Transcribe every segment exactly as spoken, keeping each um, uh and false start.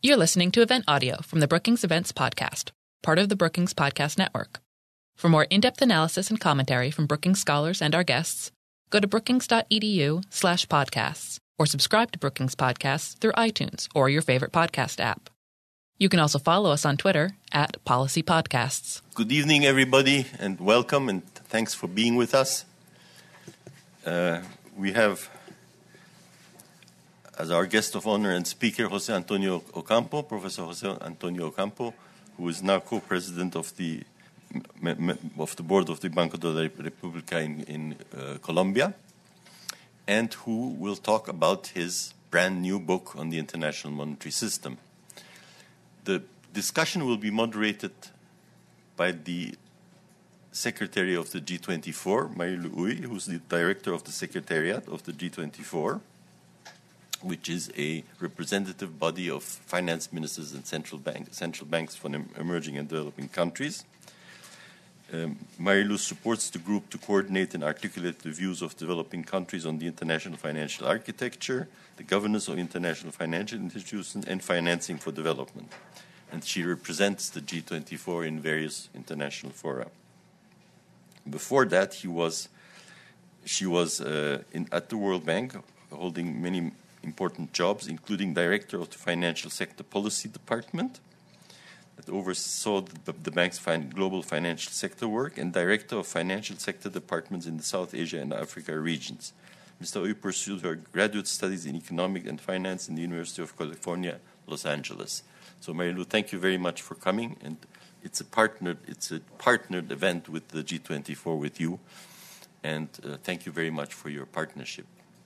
You're listening to event audio from the Brookings Events Podcast, part of the Brookings Podcast Network. For more in-depth analysis and commentary from Brookings scholars and our guests, go to brookings.edu slash podcasts or subscribe to Brookings Podcasts through iTunes or your favorite podcast app. You can also follow us on Twitter at Policy Podcasts. Good evening, everybody, and welcome, and thanks for being with us. Uh, we have as our guest of honor and speaker, Jose Antonio Ocampo, Professor Jose Antonio Ocampo, who is now co-president of the of the board of the Banco de la República in, in uh, Colombia, and who will talk about his brand new book on the international monetary system. The discussion will be moderated by the secretary of the G twenty-four, Marilu Uy, who's the director of the secretariat of the G twenty-four, which is a representative body of finance ministers and central bank, central banks from emerging and developing countries. Um, Marilu supports the group to coordinate and articulate the views of developing countries on the international financial architecture, the governance of international financial institutions, and financing for development. And she represents the G twenty-four in various international fora. Before that, he was, she was uh, in, at the World Bank, holding many important jobs, including director of the Financial Sector Policy Department, that oversaw the, the bank's fin- global financial sector work, and director of financial sector departments in the South Asia and Africa regions. Mister Uy pursued her graduate studies in economic and finance in the University of California, Los Angeles. So, Marilu, thank you very much for coming, and it's a partnered, it's a partnered event with the G twenty-four with you, and uh, thank you very much for your partnership.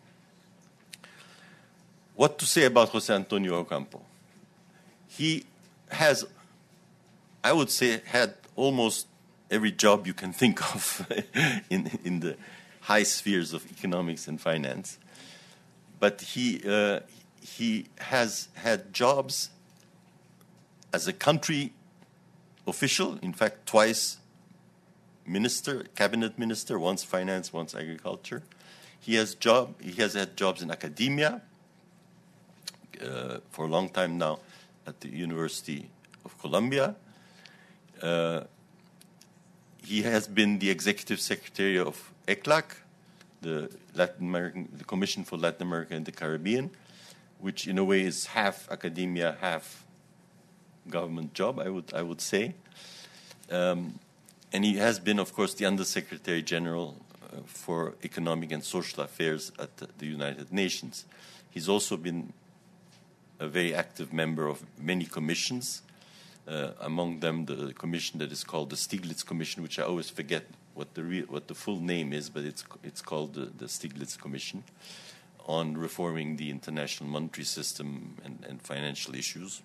What to say about Jose Antonio Ocampo? He has, I would say, had almost every job you can think of in, in the high spheres of economics and finance. But he, uh, he has had jobs as a country official, in fact, twice minister, cabinet minister, once finance, once agriculture. He has job. He has had jobs in academia, Uh, for a long time now at the University of Columbia. Uh, he has been the executive secretary of E C L A C, the Latin American, the Commission for Latin America and the Caribbean, which in a way is half academia, half government job, I would I would say. Um, and he has been, of course, the Undersecretary General uh, for Economic and Social Affairs at the, the United Nations. He's also been a very active member of many commissions, uh, among them the commission that is called the Stiglitz Commission, which I always forget what the re- what the full name is, but it's it's called the, the Stiglitz Commission on reforming the international monetary system and, and financial issues.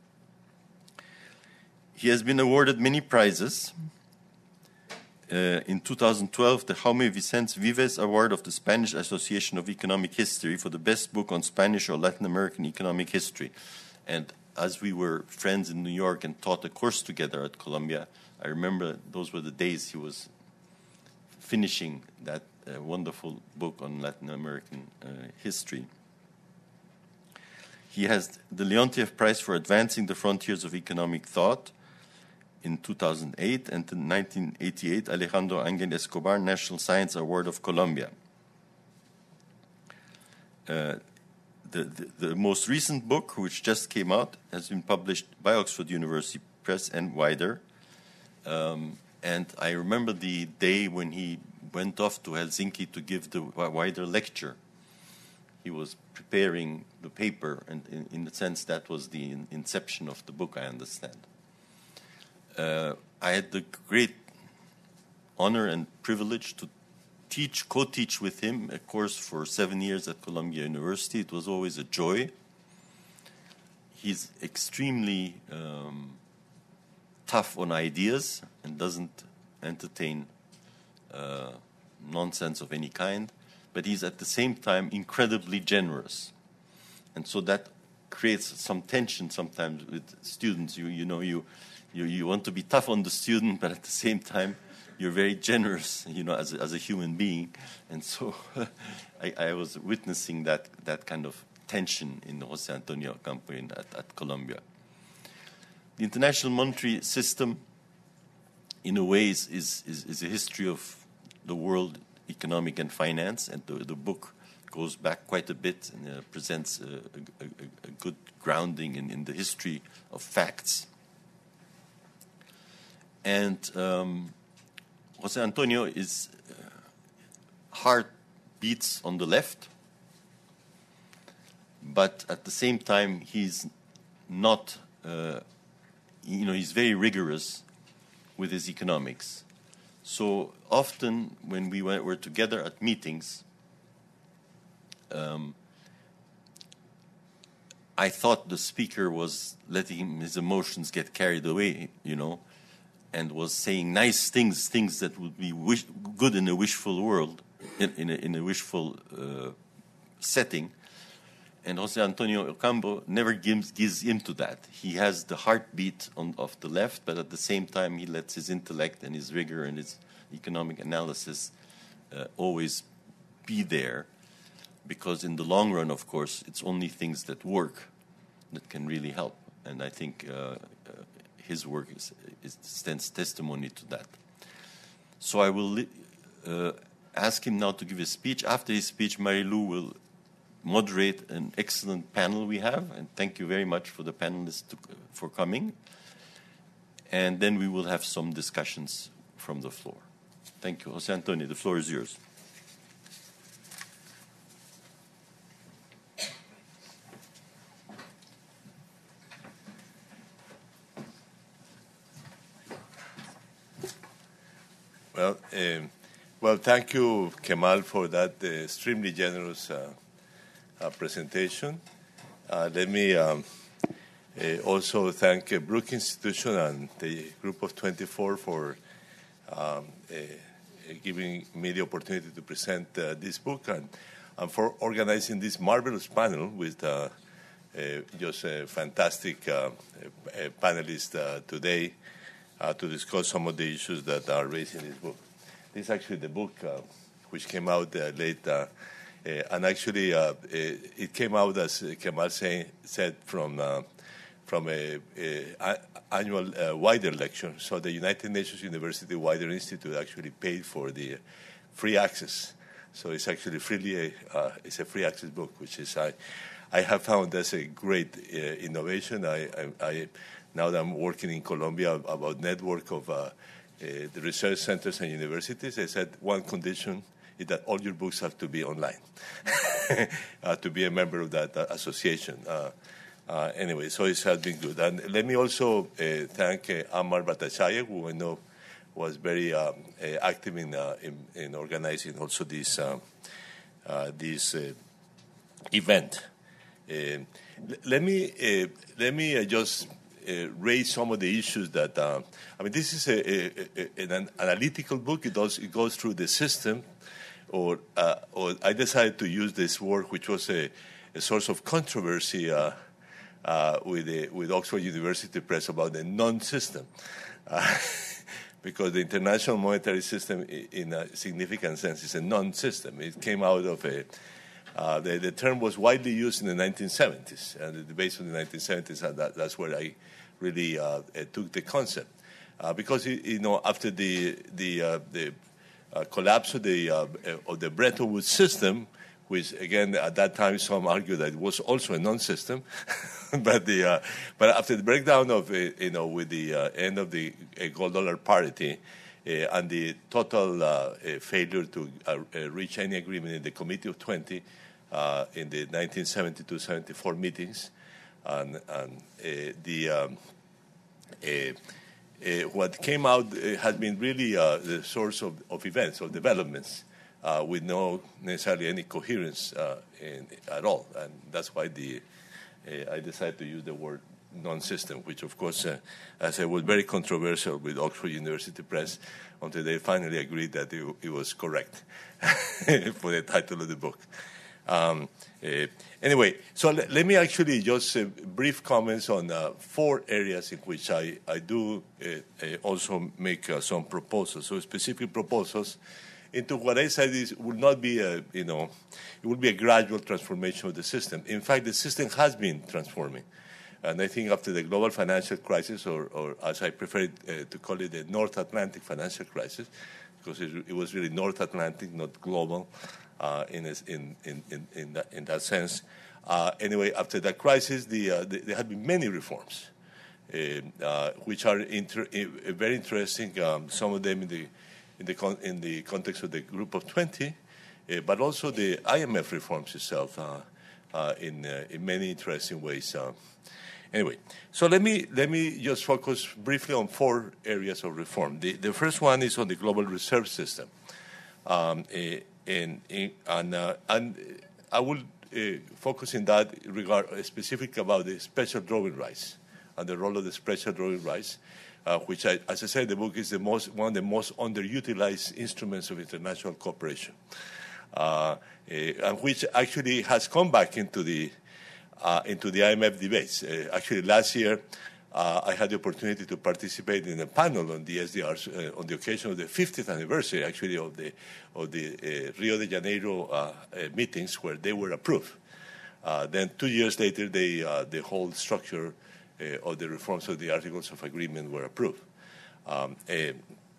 He has been awarded many prizes. Uh, in two thousand twelve, the Jaume Vicens Vives Award of the Spanish Association of Economic History for the best book on Spanish or Latin American economic history. And as we were friends in New York and taught a course together at Columbia, I remember those were the days he was finishing that uh, wonderful book on Latin American uh, history. He has the Leontief Prize for Advancing the Frontiers of Economic Thought in two thousand eight, and in nineteen eighty-eight, Alejandro Angel Escobar National Science Award of Colombia. Uh, the, the, the most recent book, which just came out, has been published by Oxford University Press and wider. Um, and I remember the day when he went off to Helsinki to give the wider lecture. He was preparing the paper, and in, in a sense that was the in, inception of the book, I understand. Uh, I had the great honor and privilege to teach, co-teach with him a course for seven years at Columbia University. It was always a joy. He's extremely um, tough on ideas and doesn't entertain uh, nonsense of any kind, but he's at the same time incredibly generous. And so that creates some tension sometimes with students. You, you know, you... You, you want to be tough on the student, but at the same time, you're very generous, you know, as a, as a human being. And so I, I was witnessing that, that kind of tension in Jose Antonio Ocampo in, at, at Colombia. The international monetary system, in a way, is, is, is a history of the world economic and finance, and the, the book goes back quite a bit and uh, presents a, a, a good grounding in, in the history of facts. And um, Jose Antonio is uh, heart beats on the left, but at the same time he's not, uh, you know, he's very rigorous with his economics. So often when we were together at meetings, um, I thought the speaker was letting his emotions get carried away, you know, and was saying nice things, things that would be wish, good in a wishful world, in, in, a, in a wishful uh, setting. And Jose Antonio Ocampo never gives, gives into that. He has the heartbeat on, of the left, but at the same time he lets his intellect and his rigor and his economic analysis uh, always be there, because in the long run, of course, it's only things that work that can really help. And I think uh, uh, his work is, is stands testimony to that. So I will uh, ask him now to give a speech. After his speech, Marilu will moderate an excellent panel we have, and thank you very much for the panelists to, for coming. And then we will have some discussions from the floor. Thank you. Jose Antonio, the floor is yours. Well, um, well, thank you, Kemal, for that uh, extremely generous uh, uh, presentation. Uh, let me um, uh, also thank uh, Brookings Institution and the Group of twenty-four for um, uh, giving me the opportunity to present uh, this book, and, and for organizing this marvelous panel with uh, uh, just a fantastic uh, uh, panelists uh, today uh, to discuss some of the issues that are raised in this book. This is actually the book uh, which came out uh, late, uh, uh, and actually uh, it, it came out, as Kemal say, said, from uh, from a, a, a annual uh, Wider lecture. So the United Nations University Wider Institute actually paid for the free access. So it's actually freely a, uh, it's a free access book, which is I I have found that's a great uh, innovation. I, I, I now that I'm working in Colombia about network of uh, uh, the research centers and universities, I said one condition is that all your books have to be online uh, to be a member of that uh, association. Uh, uh, anyway, so it has been good. And let me also uh, thank uh, Ammar Bhattacharya, who I know was very um, uh, active in, uh, in, in organizing also this uh, uh, this uh, event. Uh, l- let me uh, let me uh, just uh, raise some of the issues that uh, I mean. This is a, a, a, an analytical book. It does it goes through the system, or uh, or I decided to use this word, which was a, a source of controversy uh, uh, with the, with Oxford University Press about the non-system. Uh, Because the international monetary system, in a significant sense, is a non-system. It came out of a, uh, the, the term was widely used in the nineteen seventies, and the debates in the nineteen seventies, and that, that's where I really uh, took the concept. Uh, because, you know, after the, the, uh, the uh, collapse of the, uh, of the Bretton Woods system, which, again, at that time, some argued that it was also a non-system. but the uh, but after the breakdown of, uh, you know, with the uh, end of the uh, gold-dollar parity uh, and the total uh, uh, failure to uh, uh, reach any agreement in the Committee of twenty uh, in the nineteen seventy-two seventy-four meetings, and, and uh, the um, uh, uh, what came out uh, has been really uh, the source of, of events, of developments, Uh, with no necessarily any coherence uh, in, at all. And that's why the, uh, I decided to use the word non-system, which, of course, uh, as I was very controversial with Oxford University Press until they finally agreed that it, it was correct for the title of the book. Um, uh, anyway, so let, let me actually just uh, brief comments on uh, four areas in which I, I do uh, uh, also make uh, some proposals, so specific proposals into what I said is will not be a, you know, it will be a gradual transformation of the system. In fact, the system has been transforming. And I think after the global financial crisis, or, or as I prefer uh, to call it, the North Atlantic financial crisis, because it, it was really North Atlantic, not global, uh, in, in, in, in, in, that, in that sense. Uh, anyway, after that crisis, the, uh, the, there have been many reforms, uh, uh, which are inter- uh, very interesting, um, some of them in the, in, the con- in the context of the Group of twenty, uh, but also the I M F reforms itself uh, uh, in, uh, in many interesting ways. Uh, Anyway, so let me let me just focus briefly on four areas of reform. The, the first one is on the global reserve system, um, and and, uh, and I will uh, focus in that regard specifically about the special drawing rights and the role of the special drawing rights, uh, which, I, as I said, the book is the most one of the most underutilized instruments of international cooperation, uh, and which actually has come back into the Uh, into the I M F debates. Uh, actually, last year, uh, I had the opportunity to participate in a panel on the S D Rs uh, on the occasion of the fiftieth anniversary, actually, of the of the uh, Rio de Janeiro uh, uh, meetings where they were approved. Uh, then, two years later, they, uh, the whole structure uh, of the reforms of the Articles of Agreement were approved. Um, uh,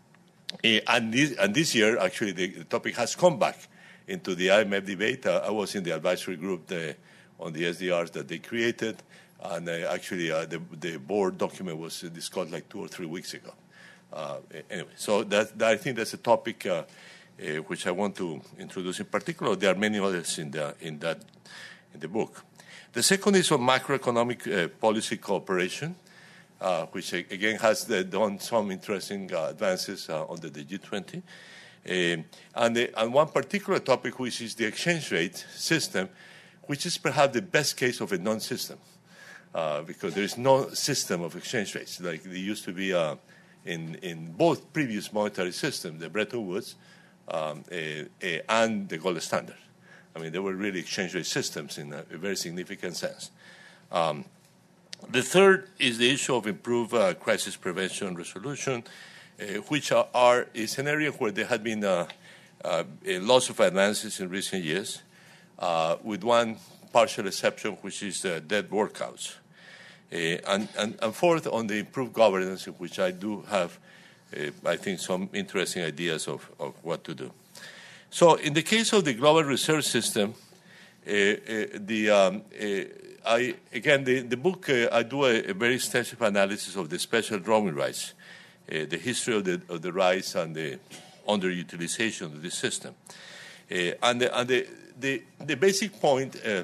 and, this, and this year, actually, the, the topic has come back into the I M F debate. Uh, I was in the advisory group the, on the S D Rs that they created, and uh, actually uh, the, the board document was uh, discussed like two or three weeks ago. Uh, anyway, so that, that I think that's a topic uh, uh, which I want to introduce in particular. There are many others in the in that in the book. The second is on macroeconomic uh, policy cooperation, uh, which again has the, done some interesting uh, advances uh, under the G twenty, um, and, the, and one particular topic, which is the exchange rate system, which is perhaps the best case of a non-system, uh, because there is no system of exchange rates like there used to be uh, in, in both previous monetary systems, the Bretton Woods um, uh, uh, and the gold standard. I mean, they were really exchange rate systems in a, a very significant sense. Um, the third is the issue of improved uh, crisis prevention and resolution, uh, which are, are is an area where there had been uh, uh, a loss of advances in recent years. Uh, with one partial exception, which is uh, debt workouts. Uh, and, and, and fourth, on the improved governance, in which I do have, uh, I think, some interesting ideas of, of what to do. So in the case of the global reserve system, uh, uh, the, um, uh, I, again, the, the book, uh, I do a, a very extensive analysis of the special drawing rights, uh, the history of the, of the rights and the underutilization of the system. Uh, and the, and the, The, the basic point uh,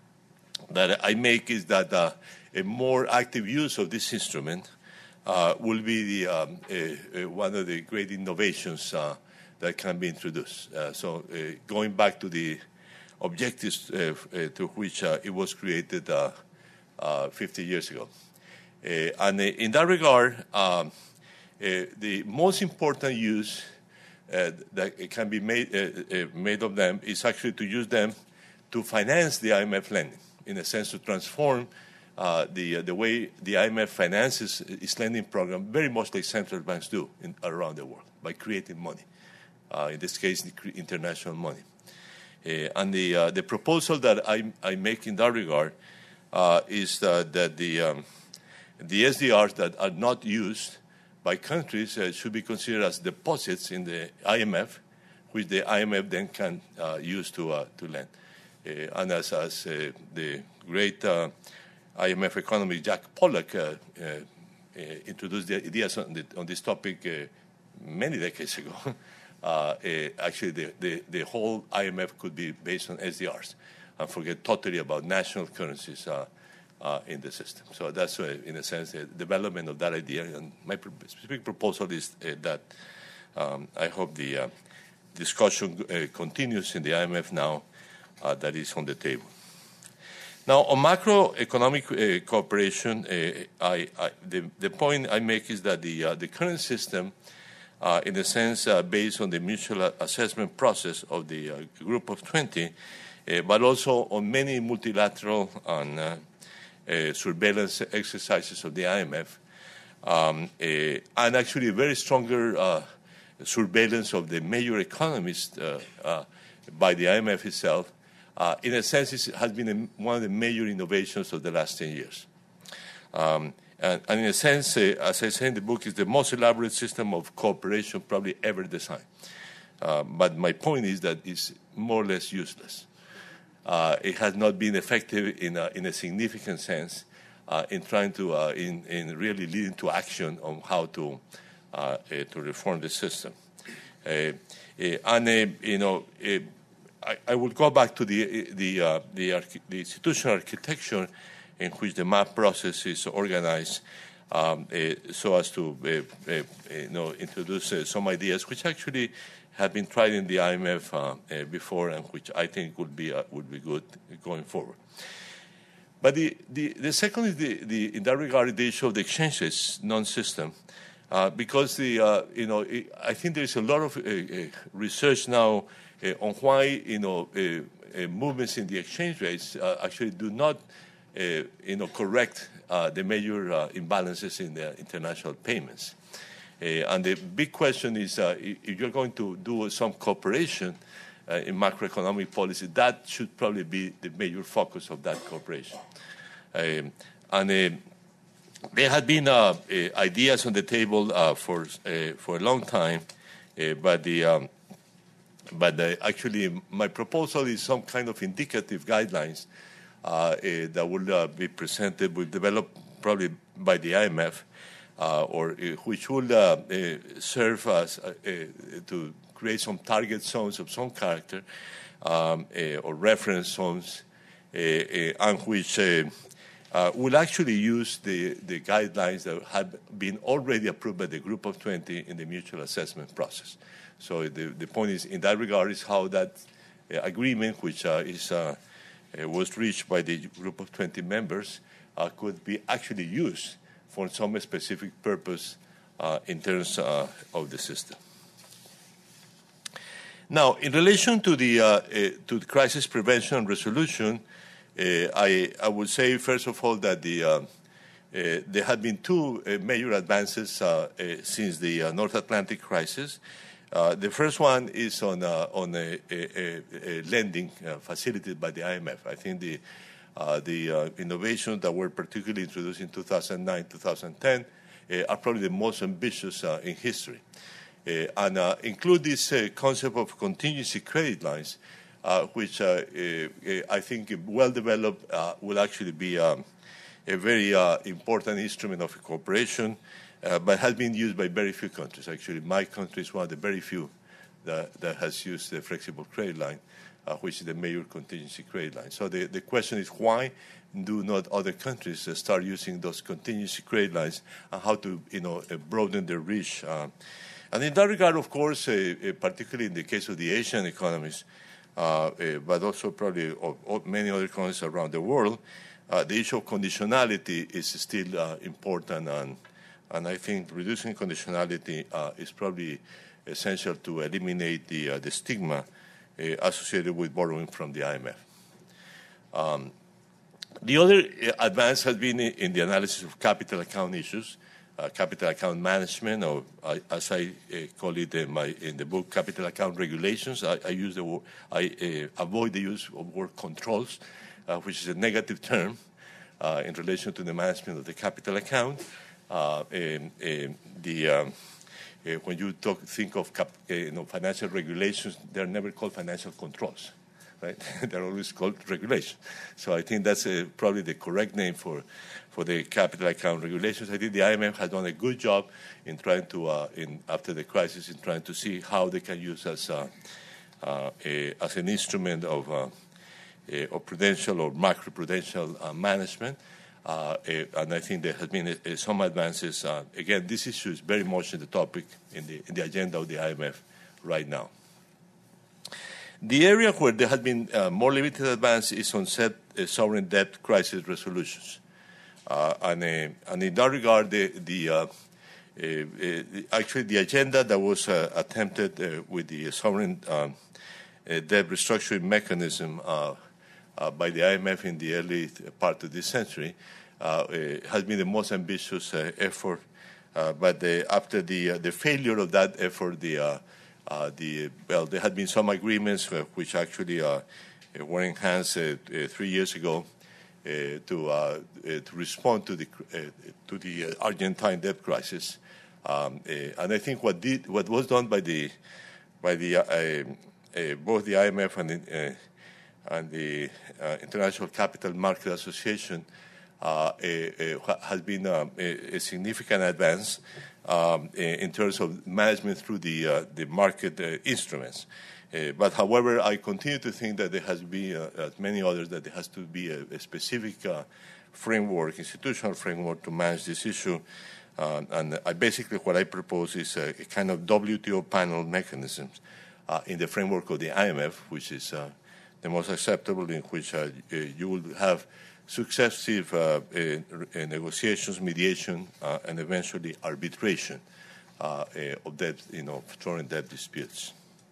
that I make is that uh, a more active use of this instrument uh, will be the, um, uh, uh, one of the great innovations uh, that can be introduced. Uh, so uh, going back to the objectives uh, uh, to which uh, it was created uh, uh, fifty years ago. Uh, and uh, in that regard, um, uh, the most important use Uh, that it can be made, uh, uh, made of them is actually to use them to finance the I M F lending, in a sense to transform uh, the, uh, the way the I M F finances its lending program, very much like central banks do in, around the world, by creating money, uh, in this case, international money. Uh, and the, uh, the proposal that I, I make in that regard uh, is uh, that the, um, the S D Rs that are not used by countries uh, should be considered as deposits in the I M F, which the I M F then can uh, use to uh, to lend. Uh, and as, as uh, the great uh, I M F economist Jack Pollack uh, uh, uh, introduced the ideas on, the, on this topic uh, many decades ago, uh, uh, actually the, the, the whole I M F could be based on S D Rs and forget totally about national currencies uh, Uh, in the system. So that's, uh, in a sense, the development of that idea. And my pr- specific proposal is uh, that um, I hope the uh, discussion uh, continues in the I M F now uh, that is on the table. Now, on macroeconomic uh, cooperation, uh, I, I, the, the point I make is that the, uh, the current system, uh, in a sense, uh, based on the mutual assessment process of the uh, Group of twenty, uh, but also on many multilateral and uh, Uh, surveillance exercises of the I M F, um, uh, and actually very stronger uh, surveillance of the major economies uh, uh, by the I M F itself, uh, in a sense, it has been a, one of the major innovations of the last ten years. Um, and, and in a sense, uh, as I say in the book, it's the most elaborate system of cooperation probably ever designed. Uh, but my point is that it's more or less useless. Uh, it has not been effective in a, in a significant sense uh, in trying to, uh, in, in really leading to action on how to, uh, uh, to reform the system. Uh, uh, and, uh, you know, uh, I, I will go back to the, the, uh, the, archi- the institutional architecture in which the MAP process is organized um, uh, so as to, uh, uh, you know, introduce uh, some ideas which actually have been tried in the I M F uh, uh, before, and which I think would be uh, would be good going forward. But the, the, the second is the, the in that regard the issue of the exchange rates non-system, uh, because the uh, you know it, I think there is a lot of uh, uh, research now uh, on why you know uh, uh, movements in the exchange rates uh, actually do not uh, you know correct uh, the major uh, imbalances in the international payments. Uh, and the big question is, uh, if you're going to do some cooperation uh, in macroeconomic policy, that should probably be the major focus of that cooperation. Um, and uh, there have been uh, uh, ideas on the table uh, for uh, for a long time, uh, but the um, but the, actually my proposal is some kind of indicative guidelines uh, uh, that will uh, be presented, will develop probably by the I M F. Uh, or uh, which will uh, uh, serve as uh, uh, to create some target zones of some character um, uh, or reference zones, uh, uh, and which uh, uh, will actually use the, the guidelines that have been already approved by the Group of twenty in the mutual assessment process. So the, the point is, in that regard, is how that uh, agreement, which uh, is uh, uh, was reached by the Group of twenty members, uh, could be actually used for some specific purpose uh, in terms uh, of the system. Now, in relation to the uh, uh, to the crisis prevention and resolution, uh, I, I would say first of all that the uh, uh, there have been two uh, major advances uh, uh, since the uh, North Atlantic crisis. Uh, the first one is on uh, on a, a, a lending uh, facilitated by the I M F. I think the Uh, the uh, innovations that were particularly introduced in two thousand nine, two thousand ten uh, are probably the most ambitious uh, in history, uh, and uh, include this uh, concept of contingency credit lines, uh, which uh, uh, I think, well developed, uh, will actually be um, a very uh, important instrument of cooperation, uh, but has been used by very few countries. Actually, my country is one of the very few that, that has used the flexible credit line. Uh, which is the major contingency credit line. So the, the question is, why do not other countries uh, start using those contingency credit lines, and how to, you know, uh, broaden their reach? Uh, and in that regard, of course, uh, uh, particularly in the case of the Asian economies, uh, uh, but also probably of, of many other economies around the world, uh, the issue of conditionality is still uh, important, and, and I think reducing conditionality uh, is probably essential to eliminate the, uh, the stigma Uh, associated with borrowing from the I M F. Um, the other uh, advance has been in, in the analysis of capital account issues, uh, capital account management, or uh, as I uh, call it in, my, in the book, capital account regulations. I, I use the word, I uh, avoid the use of word controls, uh, which is a negative term uh, in relation to the management of the capital account. Uh, and, and the um, Uh, when you talk, think of cap, uh, you know, financial regulations, they're never called financial controls, right? They're always called regulations. So I think that's uh, probably the correct name for, for the capital account regulations. I think the I M F has done a good job in trying to, uh, in, after the crisis, in trying to see how they can use as, uh, uh, a, as an instrument of, uh, a, of prudential or macroprudential uh, management. Uh, and I think there has been uh, some advances. Uh, again, this issue is very much in the topic, in the, in the agenda of the I M F right now. The area where there has been uh, more limited advance is on set, uh, sovereign debt crisis resolutions. Uh, and, uh, and in that regard, the, the, uh, uh, uh, actually the agenda that was uh, attempted uh, with the sovereign um, uh, debt restructuring mechanism uh, Uh, by the I M F in the early part of this century, uh, uh, has been the most ambitious uh, effort Uh, but the, after the uh, the failure of that effort, the uh, uh, the well, there had been some agreements uh, which actually uh, were enhanced uh, uh, three years ago uh, to uh, uh, to respond to the uh, to the Argentine debt crisis. Um, uh, and I think what did what was done by the by the uh, uh, both the I M F and the, uh, and the uh, International Capital Market Association uh, uh, uh, has been um, a, a significant advance um, in terms of management through the uh, the market uh, instruments. Uh, but however, I continue to think that there has to be, uh, as many others, that there has to be a, a specific uh, framework, institutional framework to manage this issue. Uh, and I basically what I propose is a, a kind of W T O panel mechanism uh, in the framework of the I M F, which is uh, the most acceptable, in which uh, you will have successive uh, uh, negotiations, mediation, uh, and eventually arbitration uh, uh, of debt, you know, foreign debt disputes.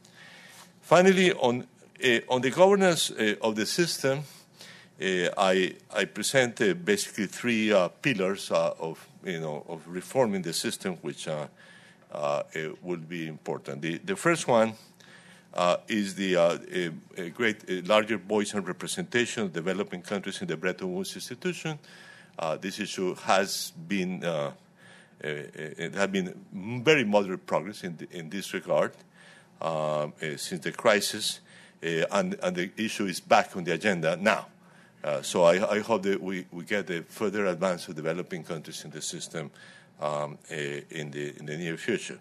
Finally, on uh, on the governance uh, of the system, uh, I I present uh, basically three uh, pillars uh, of you know of reforming the system, which uh, uh, uh, will be important. The the first one uh, is the uh, a, a great a larger voice and representation of developing countries in the Bretton Woods institution. Uh, this issue has been uh, uh, it has been very moderate progress in the, in this regard. Uh, uh, since the crisis, uh, and, and the issue is back on the agenda now. Uh, so I, I hope that we, we get a further advance of developing countries in the system um, uh, in, the, in the near future.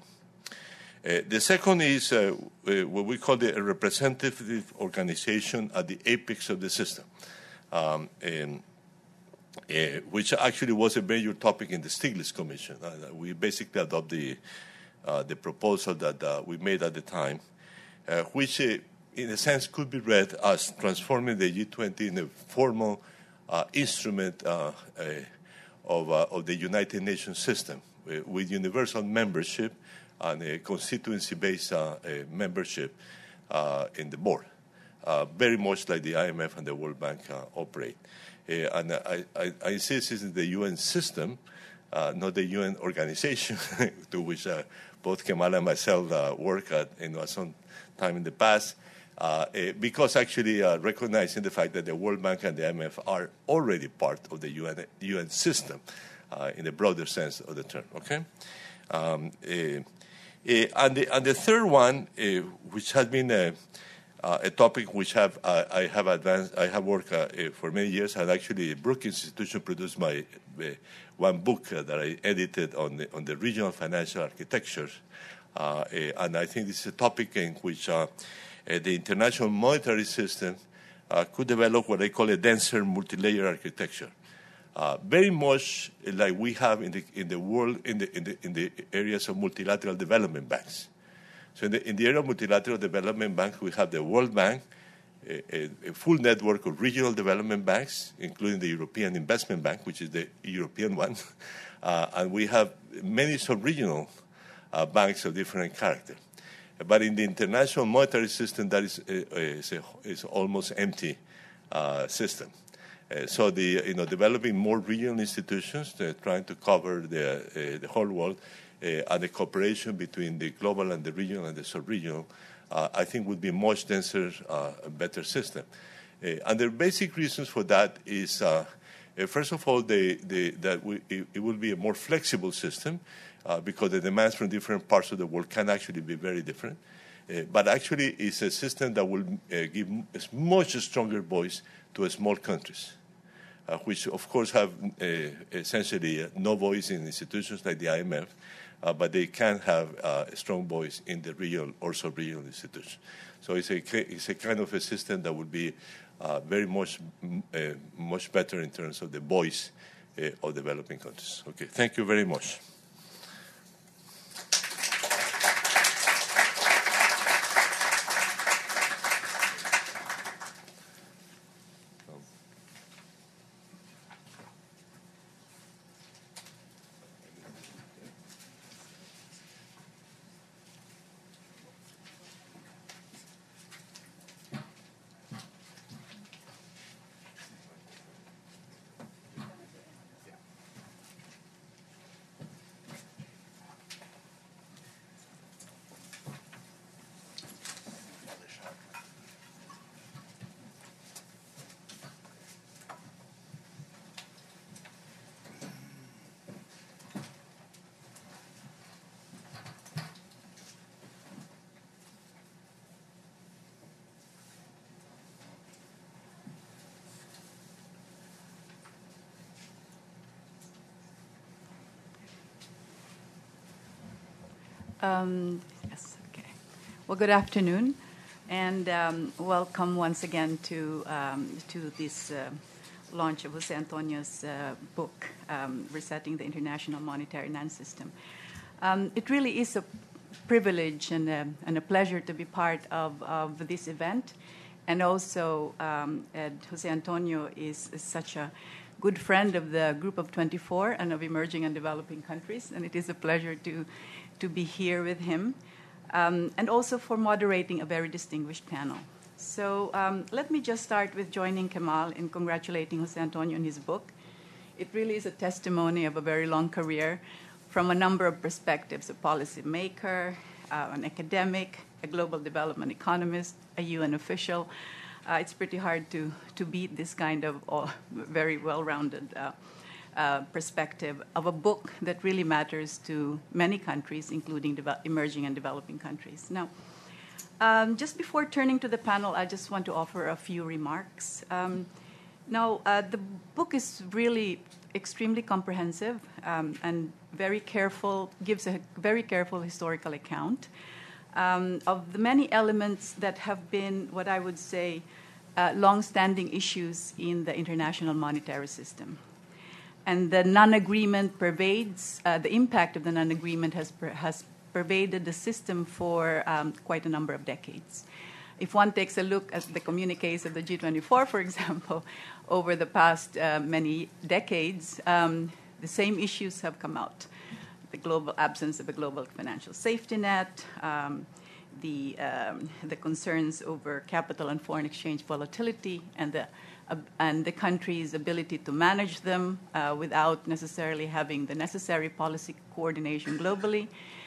Uh, the second is uh, uh, what we call the representative organization at the apex of the system, um, and, uh, which actually was a major topic in the Stiglitz Commission. Uh, we basically adopt the Uh, the proposal that uh, we made at the time, uh, which uh, in a sense could be read as transforming the G twenty in a formal uh, instrument uh, uh, of, uh, of the United Nations system uh, with universal membership and a constituency-based uh, uh, membership uh, in the board, uh, very much like the I M F and the World Bank uh, operate. Uh, and I, I, I insist this is the U N system, uh, not the U N organization to which uh, both Kemal and myself uh, work at you know, some time in the past, uh, uh, because actually uh, recognizing the fact that the World Bank and the I M F are already part of the U N, U N system uh, in the broader sense of the term, okay? Um, uh, uh, and, the, and the third one, uh, which has been a, uh, a topic which have, uh, I have advanced, I have worked uh, uh, for many years, and actually Brookings Institution produced my uh, one book uh, that I edited on the, on the regional financial architecture. Uh, uh, and I think this is a topic in which uh, uh, the international monetary system uh, could develop what I call a denser multi-layer architecture. Uh, very much like we have in the, in the world, in the, in, the, in the areas of multilateral development banks. So in the, in the area of multilateral development banks, we have the World Bank, A, a full network of regional development banks, including the European Investment Bank, which is the European one, uh, and we have many sub-regional uh, banks of different character. But in the international monetary system, that is, uh, is, a, is almost empty uh, system. Uh, so the you know developing more regional institutions, uh, trying to cover the uh, the whole world, uh, and the cooperation between the global and the regional and the sub-regional. Uh, I think would be a much denser, uh, a better system. Uh, and the basic reasons for that is, uh, uh, first of all, they, they, that we, it, it will be a more flexible system uh, because the demands from different parts of the world can actually be very different. Uh, but actually, it's a system that will uh, give a much stronger voice to small countries, uh, which, of course, have uh, essentially uh, no voice in institutions like the I M F. Uh, but they can have uh, a strong voice in the regional or sub-regional institutions. So it's a, it's a kind of a system that would be uh, very much uh, much better in terms of the voice uh, of developing countries. Okay, thank you very much. Um, yes, okay. Well, good afternoon, and um, welcome once again to um, to this uh, launch of Jose Antonio's uh, book, um, Resetting the International Monetary Finance System. Um, it really is a privilege and a, and a pleasure to be part of, of this event, and also um, Jose Antonio is, is such a good friend of the Group of twenty-four and of emerging and developing countries, and it is a pleasure to to be here with him, um, and also for moderating a very distinguished panel. So um, let me just start with joining Kemal in congratulating Jose Antonio on his book. It really is a testimony of a very long career from a number of perspectives: a policy maker, uh, an academic, a global development economist, a U N official. Uh, it's pretty hard to, to beat this kind of uh, very well-rounded uh, uh, perspective of a book that really matters to many countries, including deve- emerging and developing countries. Now, um, just before turning to the panel, I just want to offer a few remarks. Um, now, uh, the book is really extremely comprehensive um, and very careful, gives a very careful historical account Um, of the many elements that have been what I would say uh, long-standing issues in the international monetary system. And the non-agreement pervades, uh, the impact of the non-agreement has, per- has pervaded the system for um, quite a number of decades. If one takes a look at the communiques of the G twenty-four, for example, over the past uh, many decades, um, the same issues have come out. The global absence of a global financial safety net, um, the um, the concerns over capital and foreign exchange volatility, and the uh, and the country's ability to manage them uh, without necessarily having the necessary policy coordination globally.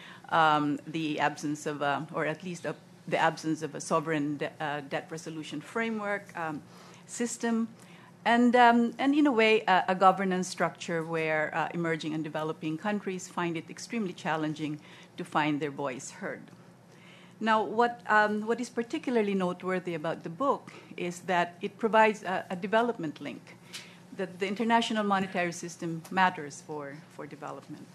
Um, the absence of, a, or at least a, the absence of a sovereign de- uh, debt resolution framework um, system. And, um, and in a way, uh, a governance structure where uh, emerging and developing countries find it extremely challenging to find their voice heard. Now, what, um, what is particularly noteworthy about the book is that it provides a, a development link, that the international monetary system matters for, for development.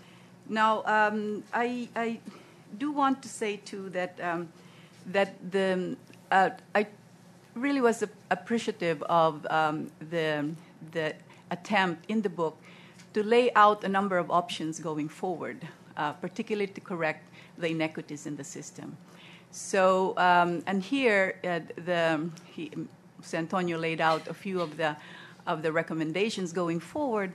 Now, um, I, I do want to say, too, that, um, that the, uh, I really was appreciative of um, the, the attempt in the book to lay out a number of options going forward, uh, particularly to correct the inequities in the system. So, um, and here, uh, the, he, Jose Antonio laid out a few of the, of the recommendations going forward,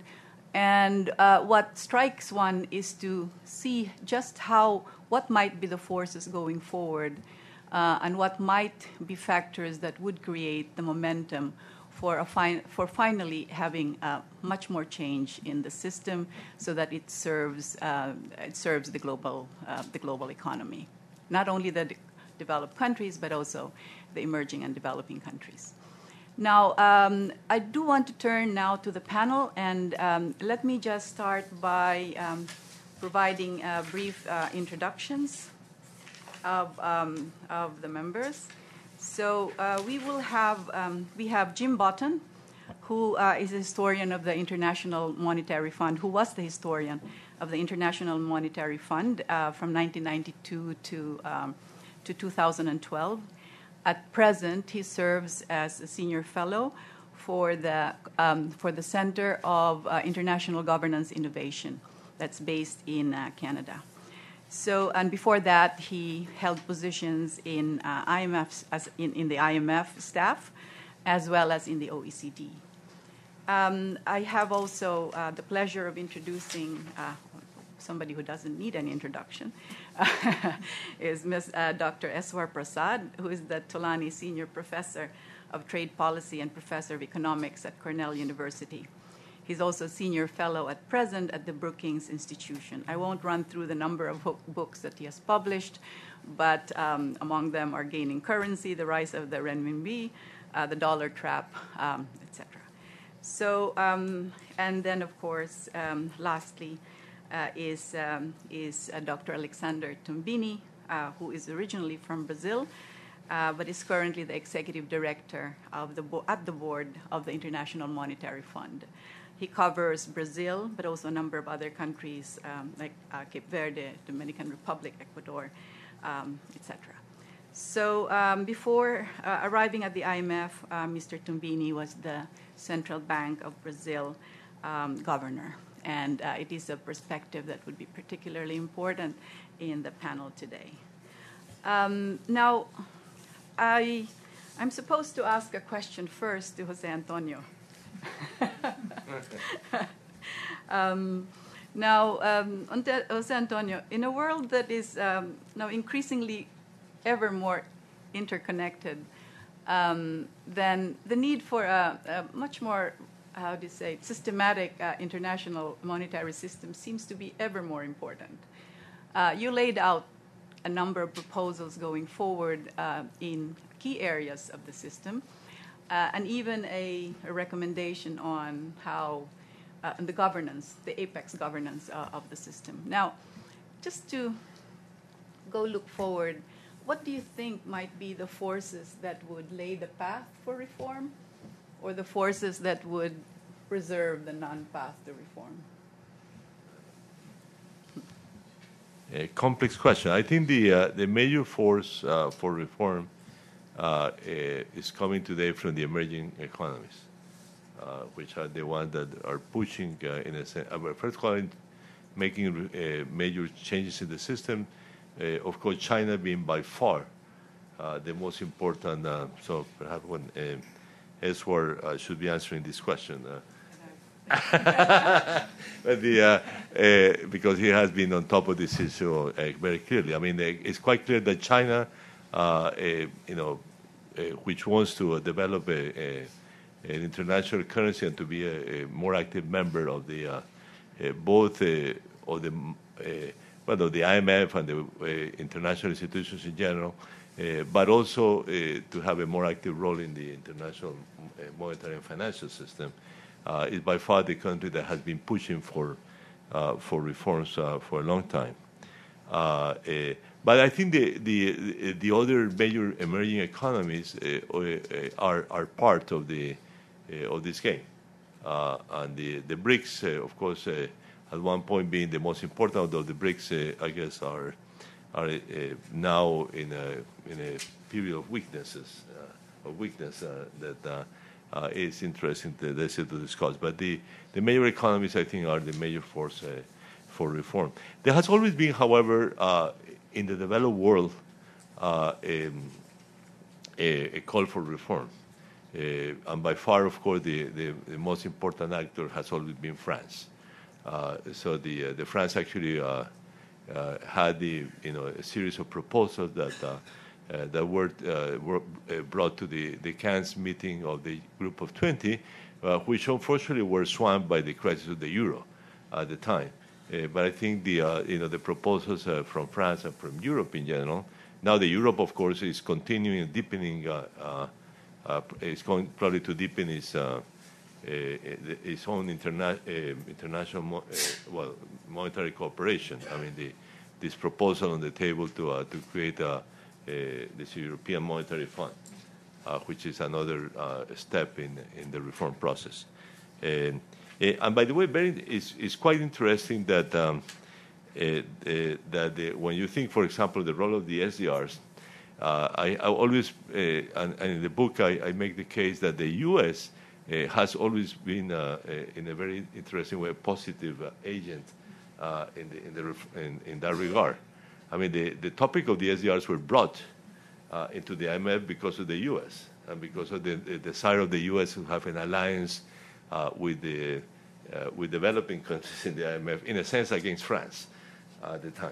and uh, what strikes one is to see just how, what might be the forces going forward Uh, and what might be factors that would create the momentum for, a fi- for finally having uh, much more change in the system, so that it serves uh, it serves the global uh, the global economy, not only the de- developed countries but also the emerging and developing countries. Now, um, I do want to turn now to the panel, and um, let me just start by um, providing uh, brief uh, introductions Of, um, of the members. So uh, we will have um, we have Jim Bouton, who uh, is a historian of the International Monetary Fund, who was the historian of the International Monetary Fund uh, from nineteen ninety-two to um, to two thousand twelve. At present, he serves as a senior fellow for the um, for the Center of uh, International Governance Innovation, that's based in uh, Canada. So, and before that, he held positions in uh, I M F, as in, in the I M F staff, as well as in the O E C D. Um, I have also uh, the pleasure of introducing uh, somebody who doesn't need any introduction, is Miz Uh, Doctor Eswar Prasad, who is the Tolani Senior Professor of Trade Policy and Professor of Economics at Cornell University. He's also a senior fellow at present at the Brookings Institution. I won't run through the number of ho- books that he has published, but um, among them are Gaining Currency, The Rise of the Renminbi, uh, The Dollar Trap, um, et cetera. So, um, and then, of course, um, lastly, uh, is, um, is uh, Doctor Alexander Tombini, uh, who is originally from Brazil, uh, but is currently the executive director of the bo- at the board of the International Monetary Fund. he covers Brazil, but also a number of other countries um, like uh, Cape Verde, Dominican Republic, Ecuador, um, et cetera. So um, before uh, arriving at the I M F, uh, Mister Tombini was the Central Bank of Brazil um, governor. And uh, it is a perspective that would be particularly important in the panel today. Um, now, I, I'm supposed to ask a question first to Jose Antonio. um, now, um, Jose Antonio, in a world that is um, now increasingly ever more interconnected, um, then the need for a, a much more, how do you say, systematic uh, international monetary system seems to be ever more important. Uh, you laid out a number of proposals going forward uh, in key areas of the system, uh, and even a, a recommendation on how, uh, and the governance, the apex governance uh, of the system. Now, just to go look forward, what do you think might be the forces that would lay the path for reform, or the forces that would preserve the non-path to reform? A complex question. I think the uh, the major force uh, for reform uh, uh, is coming today from the emerging economies, uh, which are the ones that are pushing, uh, in a sense, uh, first of all, making uh, major changes in the system. Uh, of course, China being by far uh, the most important. Uh, so perhaps when uh, Eswar uh, should be answering this question. Uh, but the, uh, uh, because he has been on top of this issue uh, very clearly. I mean, uh, it's quite clear that China, uh, uh, you know, uh, which wants to uh, develop a, a, an international currency and to be a, a more active member of the uh, uh, both uh, of the uh, well, of the I M F and the uh, international institutions in general, uh, but also uh, to have a more active role in the international uh, monetary and financial system. Uh, is by far the country that has been pushing for uh, for reforms uh, for a long time. Uh, uh, but I think the, the the other major emerging economies uh, uh, are are part of the uh, of this game, uh, and the the BRICS, uh, of course, uh, at one point being the most important of the BRICS, uh, I guess, are are uh, now in a in a period of weaknesses uh, of weakness uh, that. Uh, Uh, it's interesting to, to discuss. But the, the major economies, I think, are the major force uh, for reform. There has always been, however, uh, in the developed world, uh, a, a, a call for reform. Uh, and by far, of course, the, the, the most important actor has always been France. Uh, so the, uh, the France actually uh, uh, had the, you know, a series of proposals that uh, Uh, that were, uh, were uh, brought to the, the Cannes meeting of the Group of twenty, uh, which unfortunately were swamped by the crisis of the euro at the time. Uh, but I think the, uh, you know, the proposals uh, from France and from Europe in general, now the Europe, of course, is continuing deepening, uh, uh, uh, is going probably to deepen its, uh, uh, its own interna- uh, international mo- uh, well, monetary cooperation. I mean, the, this proposal on the table to, uh, to create a Uh, this European Monetary Fund, uh, which is another uh, step in in the reform process. And, uh, and by the way, very, it's, it's quite interesting that um, uh, uh, that the, when you think, for example, the role of the S D Rs, uh, I, I always, uh, and, and in the book, I, I make the case that the U S uh, has always been, uh, uh, in a very interesting way, a positive uh, agent uh, in, the, in, the ref- in, in that regard. I mean, the, the topic of the S D Rs were brought uh, into the I M F because of the U S and because of the, the desire of the U S to have an alliance uh, with the uh, with developing countries in the I M F, in a sense, against France uh, at the time,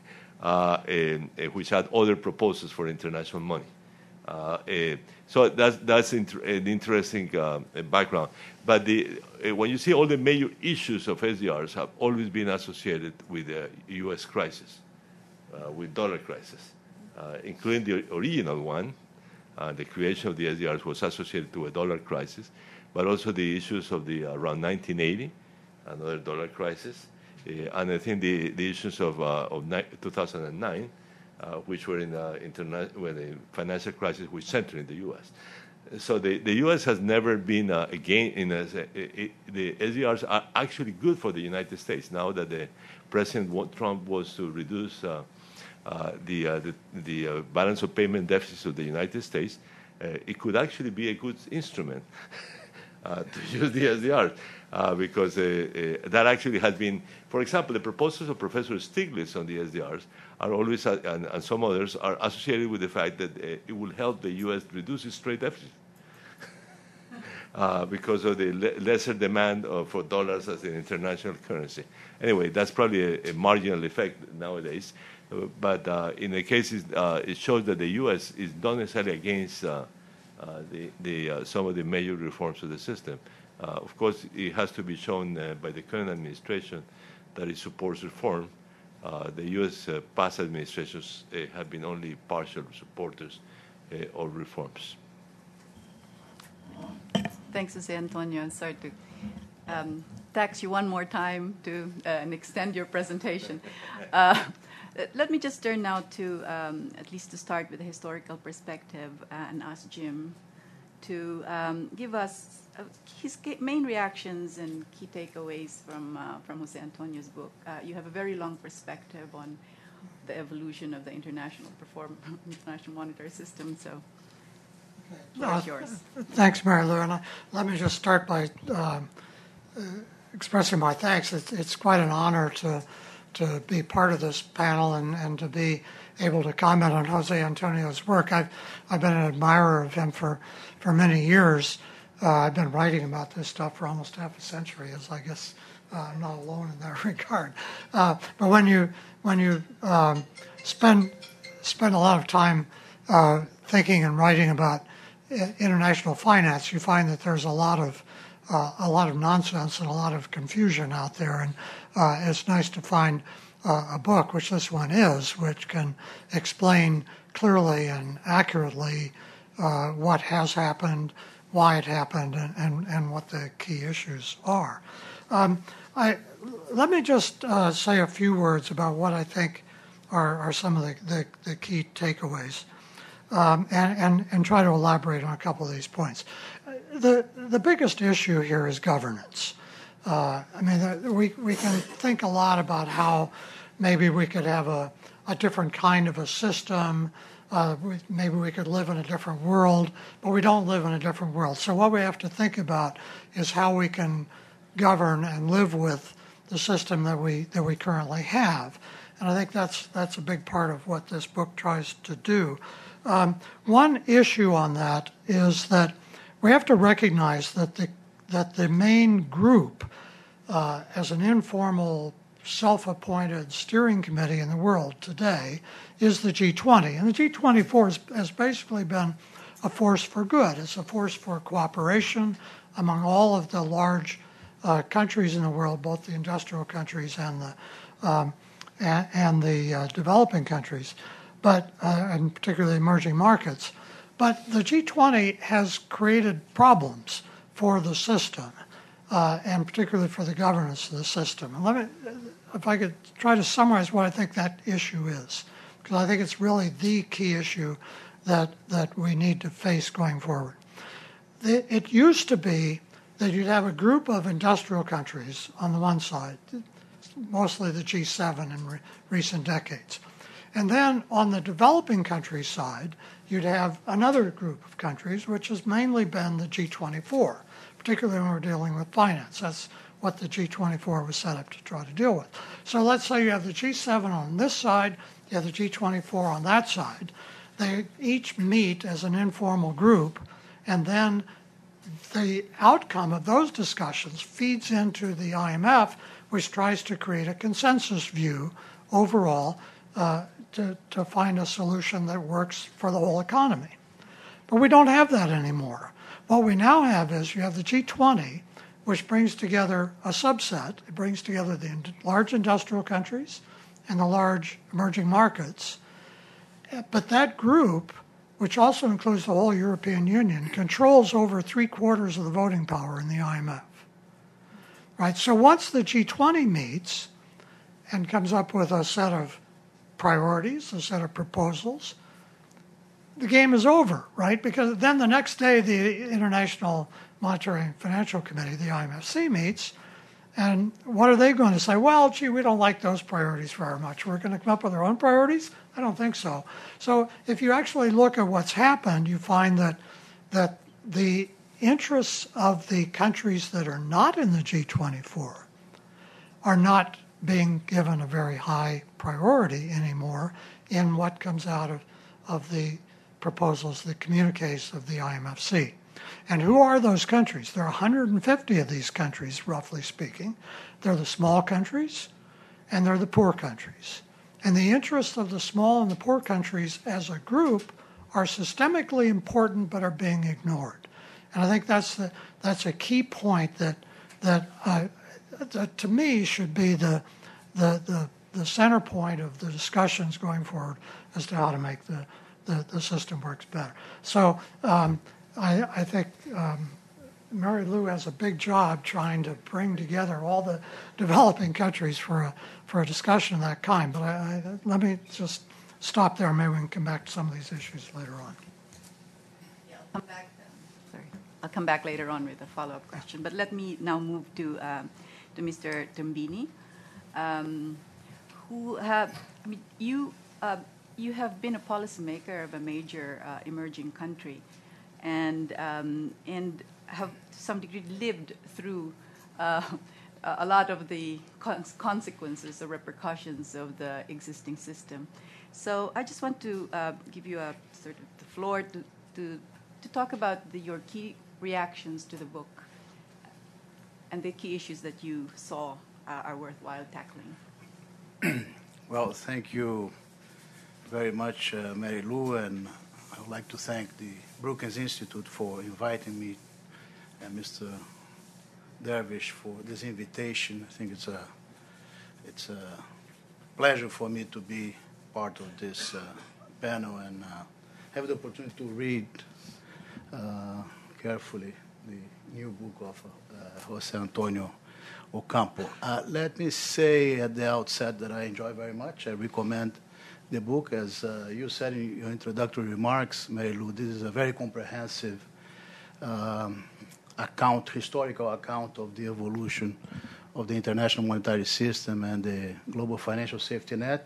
uh, and, and which had other proposals for international money. Uh, uh, so that's that's inter- an interesting uh, background. But the, uh, when you see all the major issues of S D Rs have always been associated with the U S crisis. Uh, with dollar crisis, uh, including the original one. Uh, the creation of the S D Rs was associated to a dollar crisis, but also the issues of the uh, around nineteen eighty, another dollar crisis, uh, and I think the, the issues of, uh, of ni- two thousand nine, uh, which were in uh, interna- when the financial crisis was centered in the U S. so the, the U S has never been uh, again in a, it, it, the S D Rs are actually good for the United States now that the President Trump was to reduce uh, uh, the uh, the, the uh, balance of payment deficits of the United States. Uh, it could actually be a good instrument uh, to use the S D Rs uh, because uh, uh, that actually has been, for example, the proposals of Professor Stiglitz on the S D Rs are always, uh, and, and some others, are associated with the fact that uh, it will help the U S reduce its trade deficit uh, because of the le- lesser demand uh, for dollars as an international currency. Anyway, that's probably a, a marginal effect nowadays. Uh, but uh, in the cases, uh, it shows that the U S is not necessarily against uh, uh, the, the, uh, some of the major reforms of the system. Uh, of course, it has to be shown uh, by the current administration that it supports reform. Uh, the U S uh, past administrations uh, have been only partial supporters uh, of reforms. Thanks, Jose Antonio. I'm sorry to um, tax you one more time to uh, and extend your presentation. Uh, let me just turn now to, um, at least to start with a historical perspective, uh, and ask Jim to um, give us uh, his main reactions and key takeaways from uh, from Jose Antonio's book. Uh, you have a very long perspective on the evolution of the international perform international monetary system, so it's yours. Uh, thanks, Mary Lou. And I, let me just start by um, uh, expressing my thanks. It's, it's quite an honor to to be part of this panel and, and to be able to comment on Jose Antonio's work. I've I've been an admirer of him for, for many years. Uh, I've been writing about this stuff for almost half a century, as I guess uh, I'm not alone in that regard. Uh, but when you when you um, spend spend a lot of time uh, thinking and writing about international finance, you find that there's a lot of uh, a lot of nonsense and a lot of confusion out there, and uh, it's nice to find uh, a book, which this one is, which can explain clearly and accurately uh, what has happened, why it happened, and, and, and what the key issues are. Um, I let me just uh, say a few words about what I think are, are some of the, the, the key takeaways. Um, and, and, and try to elaborate on a couple of these points. The the biggest issue here is governance. Uh, I mean, the, we we can think a lot about how maybe we could have a, a different kind of a system. Uh, we, maybe we could live in a different world, but we don't live in a different world. So what we have to think about is how we can govern and live with the system that we that we currently have. And I think that's that's a big part of what this book tries to do. Um, one issue on that is that we have to recognize that the that the main group, uh, as an informal, self-appointed steering committee in the world today, is the G twenty. And the G twenty-four has, has basically been a force for good. It's a force for cooperation among all of the large uh, countries in the world, both the industrial countries and the um, and, and the uh, developing countries. But uh, and particularly emerging markets. But the G twenty has created problems for the system, uh, and particularly for the governance of the system. And let me, if I could try to summarize what I think that issue is, because I think it's really the key issue that that we need to face going forward. The, it used to be that you'd have a group of industrial countries on the one side, mostly the G seven in re- recent decades. And then on the developing country side, you'd have another group of countries, which has mainly been the G twenty-four, particularly when we're dealing with finance. That's what the G twenty-four was set up to try to deal with. So let's say you have the G seven on this side, you have the G twenty-four on that side. They each meet as an informal group, and then the outcome of those discussions feeds into the I M F, which tries to create a consensus view overall uh, to, to find a solution that works for the whole economy. But we don't have that anymore. What we now have is you have the G twenty, which brings together a subset. It brings together the large industrial countries and the large emerging markets. But that group, which also includes the whole European Union, controls over three quarters of the voting power in the I M F. Right? So once the G twenty meets and comes up with a set of priorities, a set of proposals, the game is over, right? Because then the next day, the International Monetary and Financial Committee, the I M F C, meets, and what are they going to say? Well, gee, we don't like those priorities very much. We're going to come up with our own priorities? I don't think so. So if you actually look at what's happened, you find that that the interests of the countries that are not in the G twenty-four are not being given a very high priority anymore in what comes out of, of the proposals, the communiques of the I M F C. And who are those countries? There are one hundred fifty of these countries, roughly speaking. They're the small countries, and they're the poor countries. And the interests of the small and the poor countries as a group are systemically important but are being ignored. And I think that's the, that's a key point that that, uh, that to me should be the, the the the center point of the discussions going forward as to how to make the the, the system works better. So um, I, I think um, Mary Lou has a big job trying to bring together all the developing countries for a for a discussion of that kind. But I, I, let me just stop there. Maybe we can come back to some of these issues later on. Yeah, I'll come back. Sorry, I'll come back later on with a follow-up question. But let me now move to um, to Mister Tombini, um, who have I mean you uh, you have been a policymaker of a major uh, emerging country, and um, and have to some degree lived through uh, a lot of the cons- consequences, the repercussions of the existing system. So I just want to uh, give you a sort of the floor to to, to talk about the, your key reactions to the book and the key issues that you saw uh, are worthwhile tackling. Well, thank you very much, uh, Mary Lou, and I would like to thank the Brookings Institute for inviting me and Mister Dervish for this invitation. I think it's a it's a pleasure for me to be part of this uh, panel and uh, have the opportunity to read uh, carefully the new book of uh, Jose Antonio Ocampo. Uh, let me say at the outset that I enjoy very much. I recommend the book. As uh, you said in your introductory remarks, Mary Lou, this is a very comprehensive um, account, historical account of the evolution of the international monetary system and the global financial safety net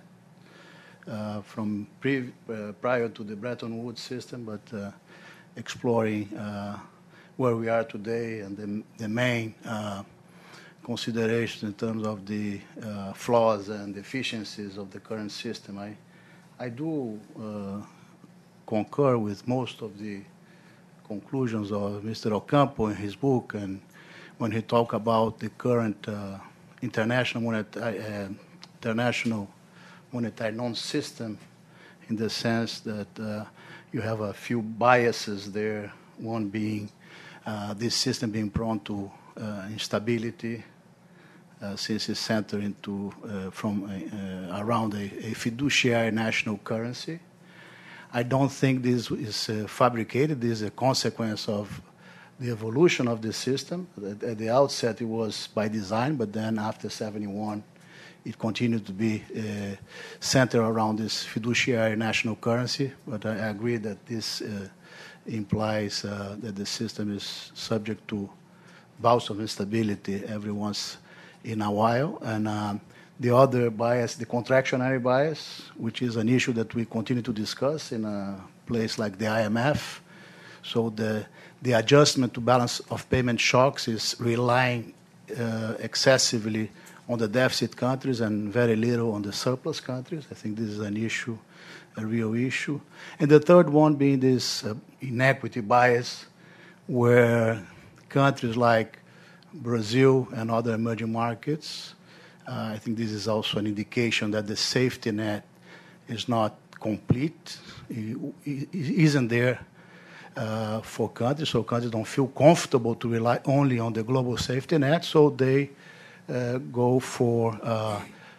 uh, from pre, uh, prior to the Bretton Woods system, but uh, exploring uh, where we are today and the, the main uh, considerations in terms of the uh, flaws and deficiencies of the current system. I, I do uh, concur with most of the conclusions of Mister Ocampo in his book, and when he talked about the current uh, international monetary, uh, international monetary non-system, in the sense that uh, you have a few biases there, one being uh, this system being prone to uh, instability, uh, since it's centered into, uh, from uh, around a, a fiduciary national currency. I don't think this is uh, fabricated. This is a consequence of the evolution of the system. At, at the outset, it was by design, but then after seventy-one, it continued to be uh, centered around this fiduciary national currency. But I agree that this uh, implies uh, that the system is subject to bouts of instability every once in a while. And um, the other bias, the contractionary bias, which is an issue that we continue to discuss in a place like the I M F. So the the adjustment to balance of payment shocks is relying uh, excessively on the deficit countries and very little on the surplus countries. I think this is an issue, a real issue. And the third one being this uh, inequity bias, where countries like Brazil and other emerging markets, Uh, I think this is also an indication that the safety net is not complete, it, it isn't there uh, for countries, so countries don't feel comfortable to rely only on the global safety net, so they uh, go for uh,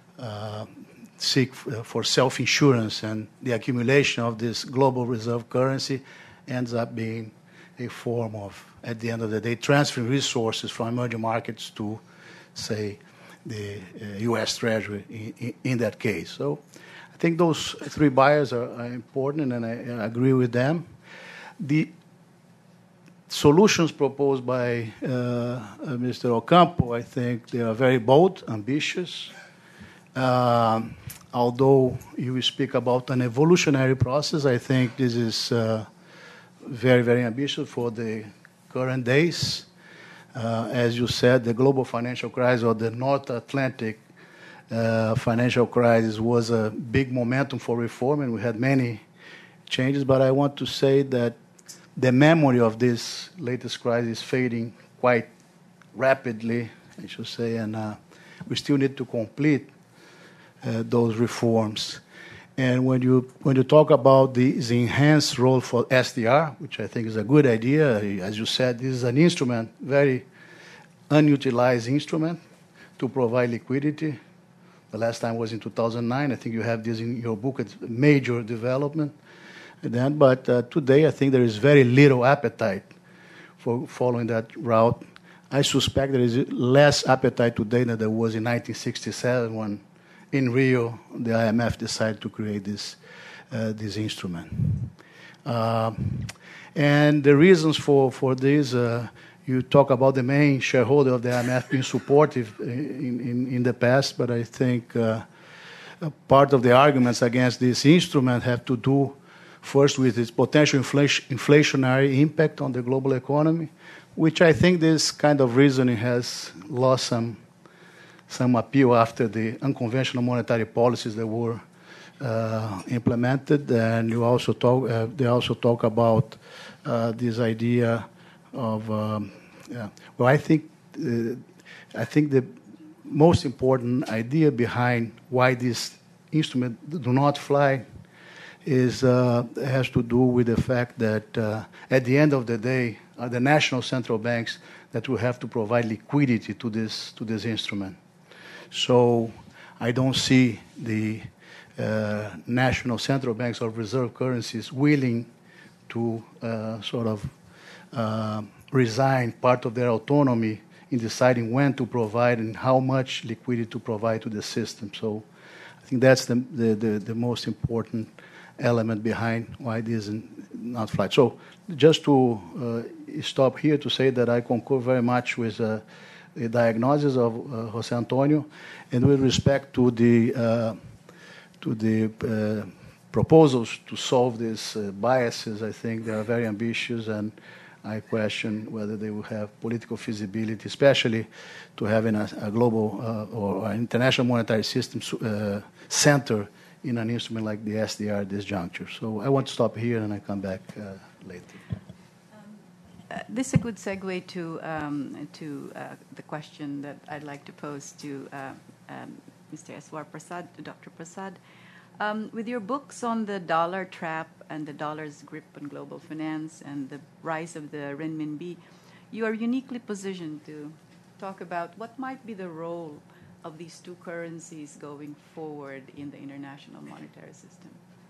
uh, seek for self-insurance, and the accumulation of this global reserve currency ends up being a form of, at the end of the day, transferring resources from emerging markets to, say, the uh, U S Treasury in, in, in that case. So I think those three buyers are, are important, and I, I agree with them. The solutions proposed by uh, uh, Mister Ocampo, I think they are very bold, ambitious. Um, although you speak about an evolutionary process, I think this is uh, very, very ambitious for the current days. Uh, as you said, the global financial crisis or the North Atlantic uh, financial crisis was a big momentum for reform, and we had many changes. But I want to say that the memory of this latest crisis is fading quite rapidly, I should say, and uh, we still need to complete uh, those reforms. And when you when you talk about the, the enhanced role for S D R, which I think is a good idea, as you said, this is an instrument, very unutilized instrument to provide liquidity. The last time was in two thousand nine. I think you have this in your book. It's a major development. Then, but uh, today I think there is very little appetite for following that route. I suspect there is less appetite today than there was in nineteen sixty-seven when in Rio the I M F decided to create this, uh, this instrument. Uh, and the reasons for, for this, uh, you talk about the main shareholder of the I M F being supportive in, in, in the past, but I think uh, part of the arguments against this instrument have to do first with its potential inflation, inflationary impact on the global economy, which I think this kind of reasoning has lost some some appeal after the unconventional monetary policies that were uh, implemented. And you also talk, uh, they also talk about uh, this idea of, um, yeah. well, I think uh, I think the most important idea behind why this instrument do not fly is uh, has to do with the fact that uh, at the end of the day, are the national central banks that will have to provide liquidity to this to this instrument. So I don't see the uh, national central banks or reserve currencies willing to uh, sort of uh, resign part of their autonomy in deciding when to provide and how much liquidity to provide to the system. So I think that's the the, the, the most important element behind why this is not flight. So just to uh, stop here to say that I concur very much with uh, the diagnosis of uh, Jose Antonio, and with respect to the uh, to the uh, proposals to solve these uh, biases, I think they are very ambitious, and I question whether they will have political feasibility, especially to having a, a global uh, or an international monetary system uh, center in an instrument like the S D R at this juncture. So I want to stop here and I come back uh, later. Uh, this is a good segue to um, to uh, the question that I'd like to pose to uh, um, Mister Eswar Prasad, to Doctor Prasad. Um, with your books on the dollar trap and the dollar's grip on global finance and the rise of the renminbi, you are uniquely positioned to talk about what might be the role of these two currencies going forward in the international monetary system.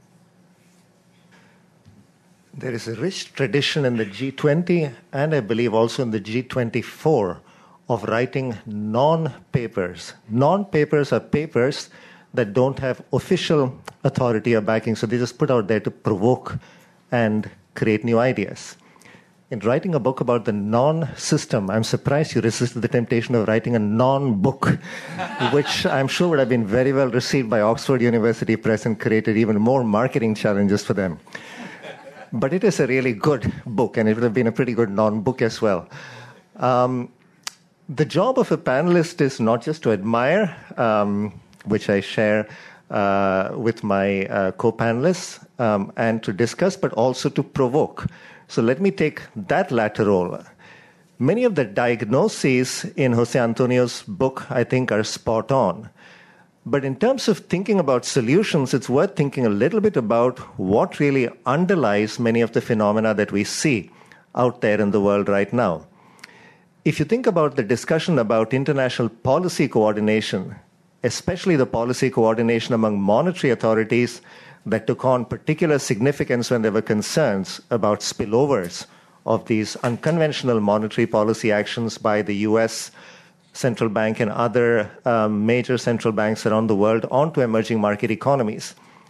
There is a rich tradition in the G twenty, and I believe also in the G twenty-four, of writing non-papers. Non-papers are papers that don't have official authority or backing, so they just put out there to provoke and create new ideas. In writing a book about the non-system, I'm surprised you resisted the temptation of writing a non-book, which I'm sure would have been very well received by Oxford University Press and created even more marketing challenges for them. But it is a really good book, and it would have been a pretty good non-book as well. Um, the job of a panelist is not just to admire, um, which I share uh, with my uh, co-panelists, um, and to discuss, but also to provoke. So let me take that latter role. Many of the diagnoses in Jose Antonio's book, I think, are spot on. But in terms of thinking about solutions, it's worth thinking a little bit about what really underlies many of the phenomena that we see out there in the world right now. If you think about the discussion about international policy coordination, especially the policy coordination among monetary authorities that took on particular significance when there were concerns about spillovers of these unconventional monetary policy actions by the U S central bank and other um, major central banks around the world onto emerging market economies.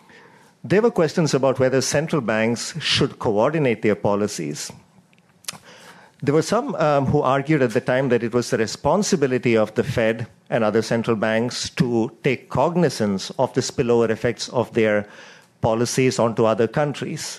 there were questions about whether central banks should coordinate their policies. There were some um, who argued at the time that it was the responsibility of the Fed and other central banks to take cognizance of the spillover effects of their policies onto other countries.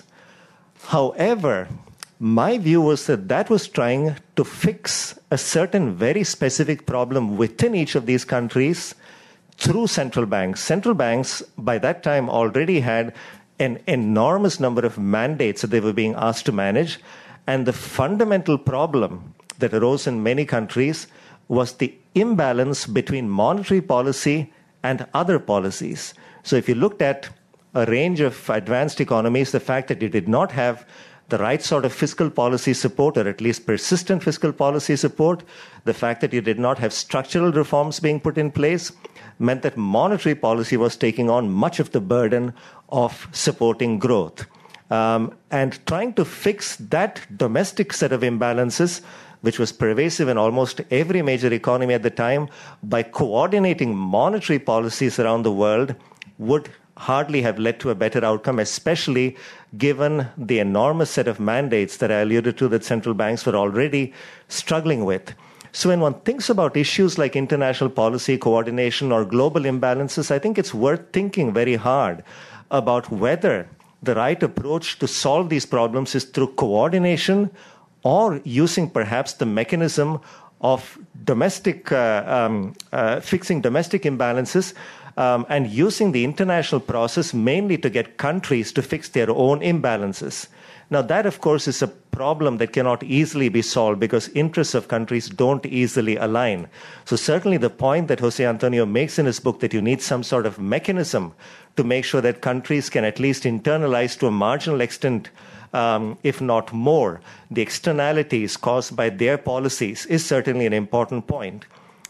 However, my view was that that was trying to fix a certain very specific problem within each of these countries through central banks. Central banks, by that time, already had an enormous number of mandates that they were being asked to manage. And the fundamental problem that arose in many countries was the imbalance between monetary policy and other policies. So if you looked at a range of advanced economies, the fact that you did not have the right sort of fiscal policy support, or at least persistent fiscal policy support, the fact that you did not have structural reforms being put in place, meant that monetary policy was taking on much of the burden of supporting growth. Um, and trying to fix that domestic set of imbalances, which was pervasive in almost every major economy at the time, by coordinating monetary policies around the world, would hardly have led to a better outcome, especially given the enormous set of mandates that I alluded to that central banks were already struggling with. So when one thinks about issues like international policy coordination or global imbalances, I think it's worth thinking very hard about whether the right approach to solve these problems is through coordination or using perhaps the mechanism of domestic, uh, um, uh, fixing domestic imbalances um, and using the international process mainly to get countries to fix their own imbalances. Now, that, of course, is a problem that cannot easily be solved because interests of countries don't easily align. So certainly the point that Jose Antonio makes in his book that you need some sort of mechanism to make sure that countries can at least internalize to a marginal extent, um, if not more, the externalities caused by their policies is certainly an important point.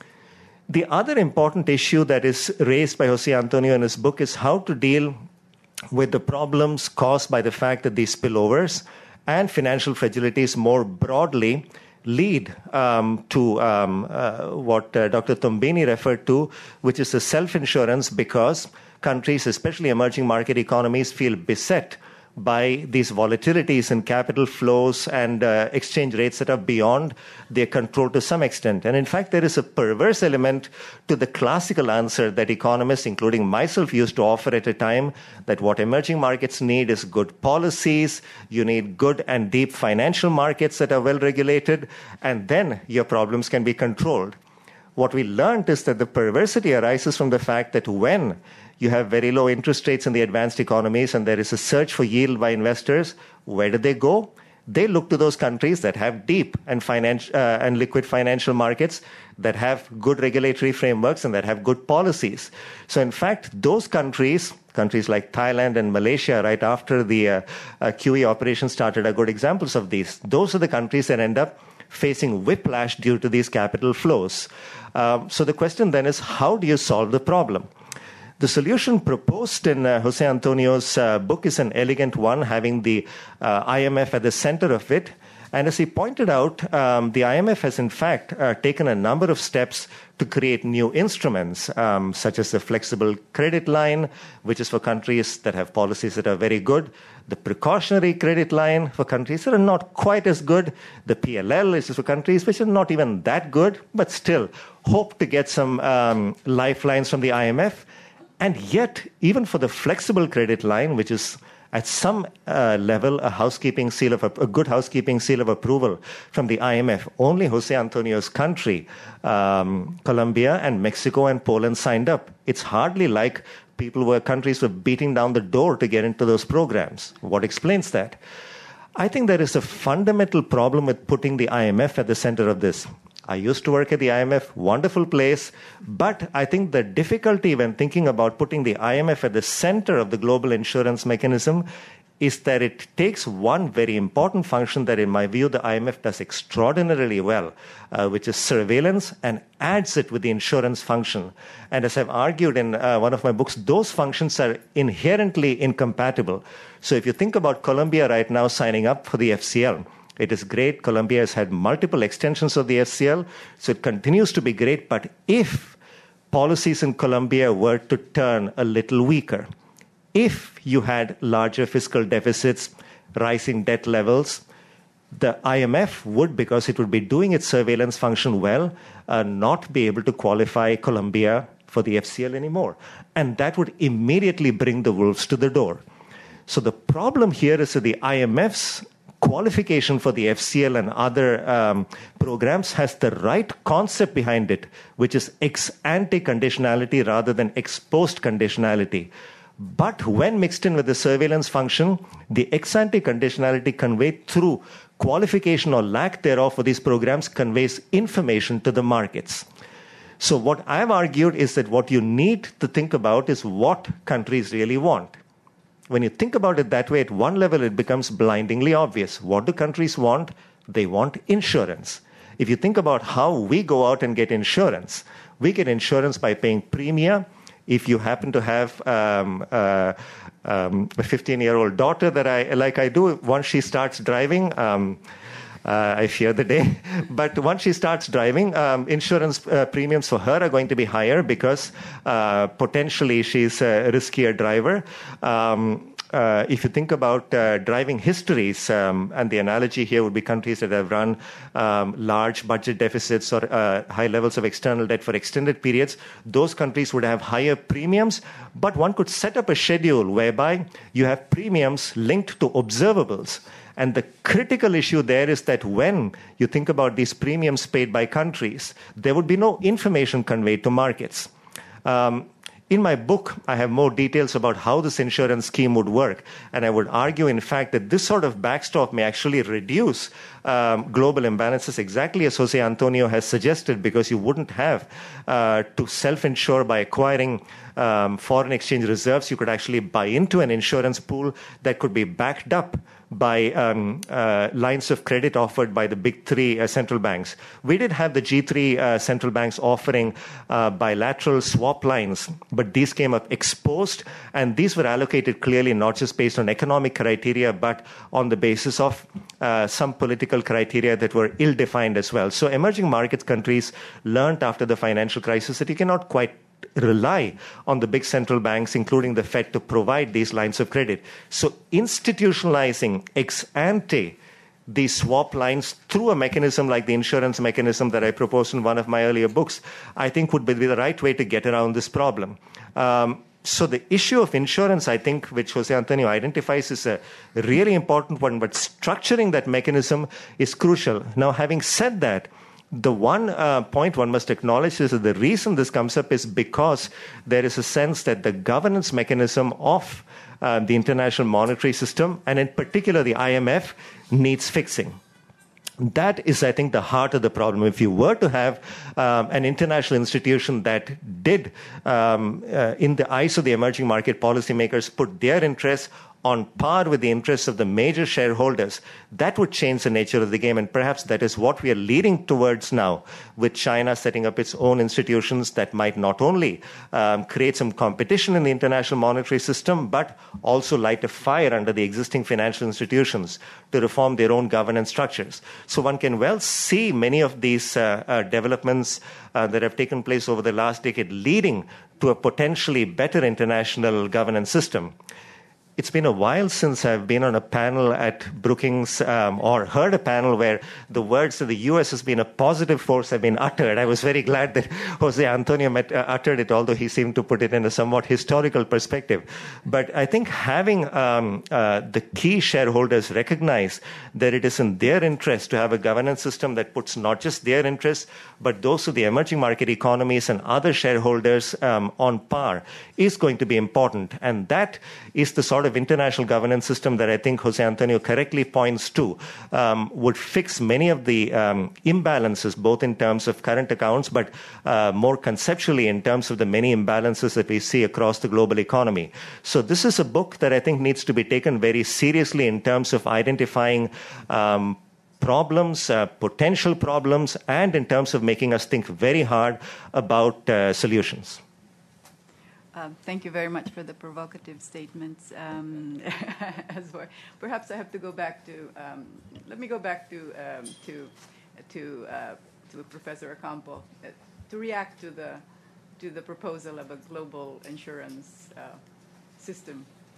The other important issue that is raised by Jose Antonio in his book is how to deal with the problems caused by the fact that these spillovers and financial fragilities more broadly lead um, to um, uh, what uh, Doctor Tombini referred to, which is the self-insurance, because countries, especially emerging market economies, feel beset by these volatilities in capital flows and uh, exchange rates that are beyond their control to some extent. And in fact, there is a perverse element to the classical answer that economists, including myself, used to offer at a time, that what emerging markets need is good policies, you need good and deep financial markets that are well regulated, and then your problems can be controlled. What we learned is that the perversity arises from the fact that when you have very low interest rates in the advanced economies and there is a search for yield by investors, where do they go? They look to those countries that have deep and, finan- uh, and liquid financial markets, that have good regulatory frameworks and that have good policies. So in fact, those countries, countries like Thailand and Malaysia, right after the uh, uh, Q E operation started, are good examples of these. Those are the countries that end up facing whiplash due to these capital flows. Um, so the question then is, how do you solve the problem? The solution proposed in uh, Jose Antonio's uh, book is an elegant one, having the uh, I M F at the center of it. And as he pointed out, um, the I M F has in fact uh, taken a number of steps to create new instruments, um, such as the flexible credit line, which is for countries that have policies that are very good, the precautionary credit line for countries that are not quite as good, the P L L is for countries which are not even that good, but still hope to get some um, lifelines from the I M F. And yet, even for the flexible credit line, which is at some uh, level a housekeeping seal of a, a good housekeeping seal of approval from the I M F, only Jose Antonio's country, um, Colombia and Mexico and Poland signed up. It's hardly like people were countries were beating down the door to get into those programs. What explains that? I think there is a fundamental problem with putting the I M F at the center of this. I used to work at the I M F, wonderful place, but I think the difficulty when thinking about putting the I M F at the center of the global insurance mechanism is that it takes one very important function that, in my view, the I M F does extraordinarily well, uh, which is surveillance, and adds it with the insurance function. And as I've argued in uh, one of my books, those functions are inherently incompatible. So if you think about Colombia right now signing up for the F C L, it is great. Colombia has had multiple extensions of the F C L, so it continues to be great. But if policies in Colombia were to turn a little weaker, if you had larger fiscal deficits, rising debt levels, the I M F would, because it would be doing its surveillance function well, uh, not be able to qualify Colombia for the F C L anymore. And that would immediately bring the wolves to the door. So the problem here is that the I M F's qualification for the F C L and other um, programs has the right concept behind it, which is ex-ante conditionality rather than ex-post conditionality. But when mixed in with the surveillance function, the ex-ante conditionality conveyed through qualification or lack thereof for these programs conveys information to the markets. So what I've argued is that what you need to think about is what countries really want. When you think about it that way, at one level, it becomes blindingly obvious. What do countries want? They want insurance. If you think about how we go out and get insurance, we get insurance by paying premium. If you happen to have um, uh, um, a fifteen-year-old daughter that I like I do, once she starts driving, um, uh, I fear the day. But once she starts driving, um, insurance uh, premiums for her are going to be higher because uh, potentially she's a riskier driver. Um, Uh, if you think about uh, driving histories, um, and the analogy here would be countries that have run um, large budget deficits or uh, high levels of external debt for extended periods, those countries would have higher premiums, but one could set up a schedule whereby you have premiums linked to observables. And the critical issue there is that when you think about these premiums paid by countries, there would be no information conveyed to markets. Um, In my book, I have more details about how this insurance scheme would work. And I would argue, in fact, that this sort of backstop may actually reduce um, global imbalances, exactly as Jose Antonio has suggested, because you wouldn't have uh, to self-insure by acquiring um, foreign exchange reserves. You could actually buy into an insurance pool that could be backed up by um, uh, lines of credit offered by the big three uh, central banks. We did have the G three uh, central banks offering uh, bilateral swap lines, but these came up exposed, and these were allocated clearly not just based on economic criteria, but on the basis of uh, some political criteria that were ill-defined as well. So emerging markets countries learned after the financial crisis that you cannot quite rely on the big central banks, including the Fed, to provide these lines of credit. So institutionalizing ex ante these swap lines through a mechanism like the insurance mechanism that I proposed in one of my earlier books, I think would be the right way to get around this problem. Um, so the issue of insurance, I think, which Jose Antonio identifies, is a really important one, but structuring that mechanism is crucial. Now, having said that, the one uh, point one must acknowledge is that the reason this comes up is because there is a sense that the governance mechanism of uh, the international monetary system, and in particular the I M F, needs fixing. That is, I think, the heart of the problem. If you were to have um, an international institution that did, um, uh, in the eyes of the emerging market policymakers, put their interests on par with the interests of the major shareholders, that would change the nature of the game. And perhaps that is what we are leading towards now, with China setting up its own institutions that might not only um, create some competition in the international monetary system, but also light a fire under the existing financial institutions to reform their own governance structures. So one can well see many of these uh, uh, developments uh, that have taken place over the last decade leading to a potentially better international governance system. It's been a while since I've been on a panel at Brookings um, or heard a panel where the words that the U S has been a positive force have been uttered. I was very glad that Jose Antonio met, uh, uttered it, although he seemed to put it in a somewhat historical perspective. But I think having um, uh, the key shareholders recognize that it is in their interest to have a governance system that puts not just their interests, but those of the emerging market economies and other shareholders um, on par is going to be important. And that is the sort of international governance system that I think Jose Antonio correctly points to um, would fix many of the um, imbalances, both in terms of current accounts, but uh, more conceptually in terms of the many imbalances that we see across the global economy. So this is a book that I think needs to be taken very seriously in terms of identifying um, problems, uh, potential problems, and in terms of making us think very hard about uh, solutions. Uh, thank you very much for the provocative statements. Um, as well. Perhaps I have to go back to. Um, let me go back to um, to to uh, to Professor Ocampo uh, to react to the to the proposal of a global insurance uh, system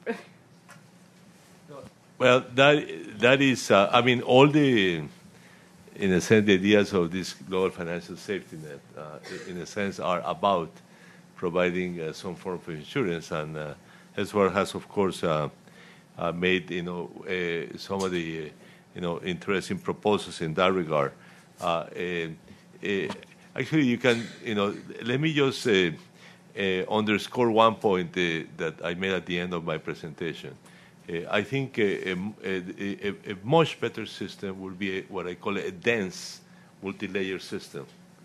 Well, that that is, uh, I mean, all the, in a sense, the ideas of this global financial safety net, uh, in a sense, are about providing uh, some form of insurance, and uh, Hesworth has, of course, uh, uh, made you know uh, some of the uh, you know interesting proposals in that regard. Uh, uh, uh, actually, you can you know let me just uh, uh, underscore one point uh, that I made at the end of my presentation. Uh, I think a, a, a, a much better system would be a, what I call a dense multi-layer system,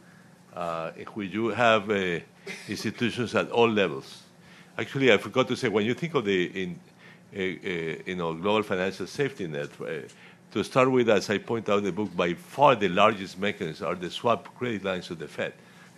uh, in which you have uh, institutions at all levels. Actually, I forgot to say, when you think of the in, uh, uh, you know, global financial safety net, uh, to start with, as I point out in the book, by far the largest mechanisms are the swap credit lines of the Fed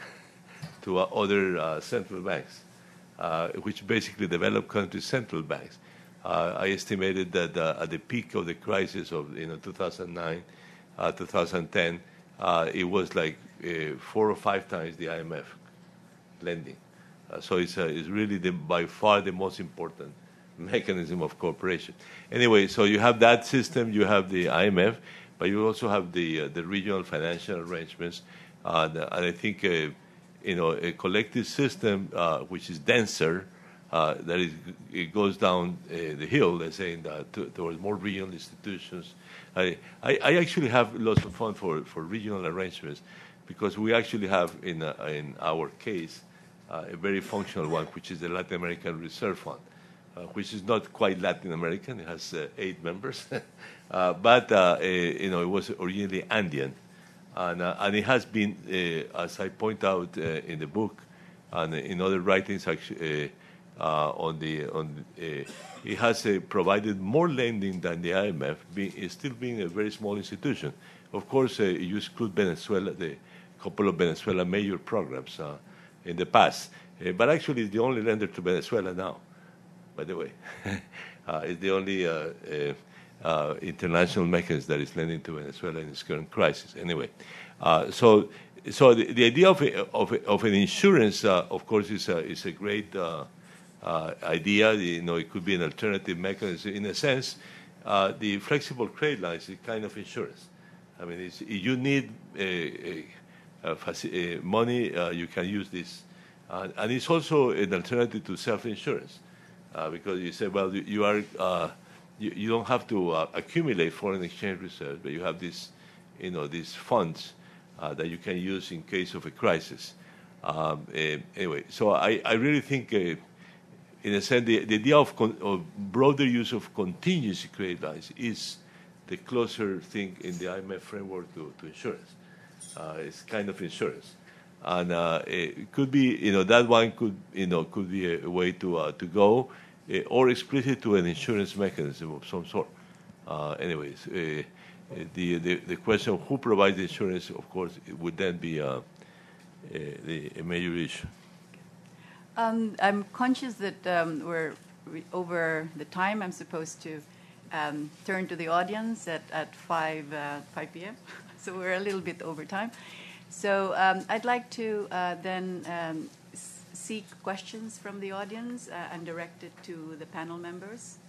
to uh, other uh, central banks, uh, which basically developed countries' central banks. Uh, I estimated that uh, at the peak of the crisis of you know two thousand nine, uh, two thousand ten, uh, it was like uh, four or five times the I M F lending. Uh, so it's, uh, it's really the, by far the most important mechanism of cooperation. Anyway, so you have that system, you have the I M F, but you also have the uh, the regional financial arrangements, uh, the, and I think uh, you know a collective system uh, which is denser. Uh, that is, it goes down uh, the hill, let's say, in the, to, towards more regional institutions. I, I, I actually have lots of fun for, for regional arrangements, because we actually have in, uh, in our case uh, a very functional one, which is the Latin American Reserve Fund, uh, which is not quite Latin American. It has uh, eight members, uh, but uh, uh, you know it was originally Andean, and, uh, and it has been, uh, as I point out uh, in the book and in other writings, actually. Uh, Uh, on the on, uh, it has uh, provided more lending than the I M F, being, still being a very small institution. Of course, uh, you exclude Venezuela, the couple of Venezuela major programs uh, in the past, uh, but actually it's the only lender to Venezuela now. By the way, uh, it's the only uh, uh, uh, international mechanism that is lending to Venezuela in its current crisis. Anyway, uh, so so the, the idea of a, of, a, of an insurance, uh, of course, is a, is a great. Uh, Uh, idea. You know, it could be an alternative mechanism. In a sense, uh, the flexible credit lines is kind of insurance. I mean, it's, if you need a, a, a faci- a money, uh, you can use this. Uh, and it's also an alternative to self-insurance, uh, because you say, well, you, you are uh, you, you don't have to uh, accumulate foreign exchange reserves, but you have these, you know, these funds uh, that you can use in case of a crisis. Um, uh, anyway, so I, I really think. Uh, In a sense, the, the idea of, con- of broader use of contingency credit lines is the closer thing in the I M F framework to, to insurance. Uh, it's kind of insurance, and uh, it could be, you know, that one could, you know, could be a, a way to uh, to go, uh, or explicit to an insurance mechanism of some sort. Uh, anyways, uh, the, the the question of who provides the insurance, of course, it would then be uh, a, the, a major issue. Um, I'm conscious that um, we're re- over the time. I'm supposed to um, turn to the audience at, at five p.m., so we're a little bit over time. So um, I'd like to uh, then um, s- seek questions from the audience uh, and direct it to the panel members.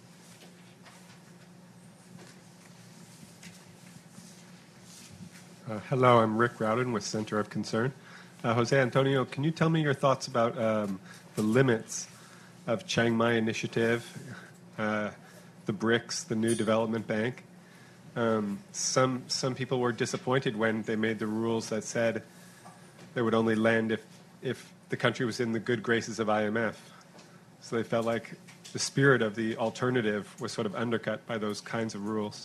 Uh, hello, I'm Rick Rowden with Center of Concern. Uh, Jose Antonio, can you tell me your thoughts about um, the limits of Chiang Mai Initiative, uh, the BRICS, the New Development Bank? Um, some some people were disappointed when they made the rules that said they would only lend if, if the country was in the good graces of I M F. So they felt like the spirit of the alternative was sort of undercut by those kinds of rules.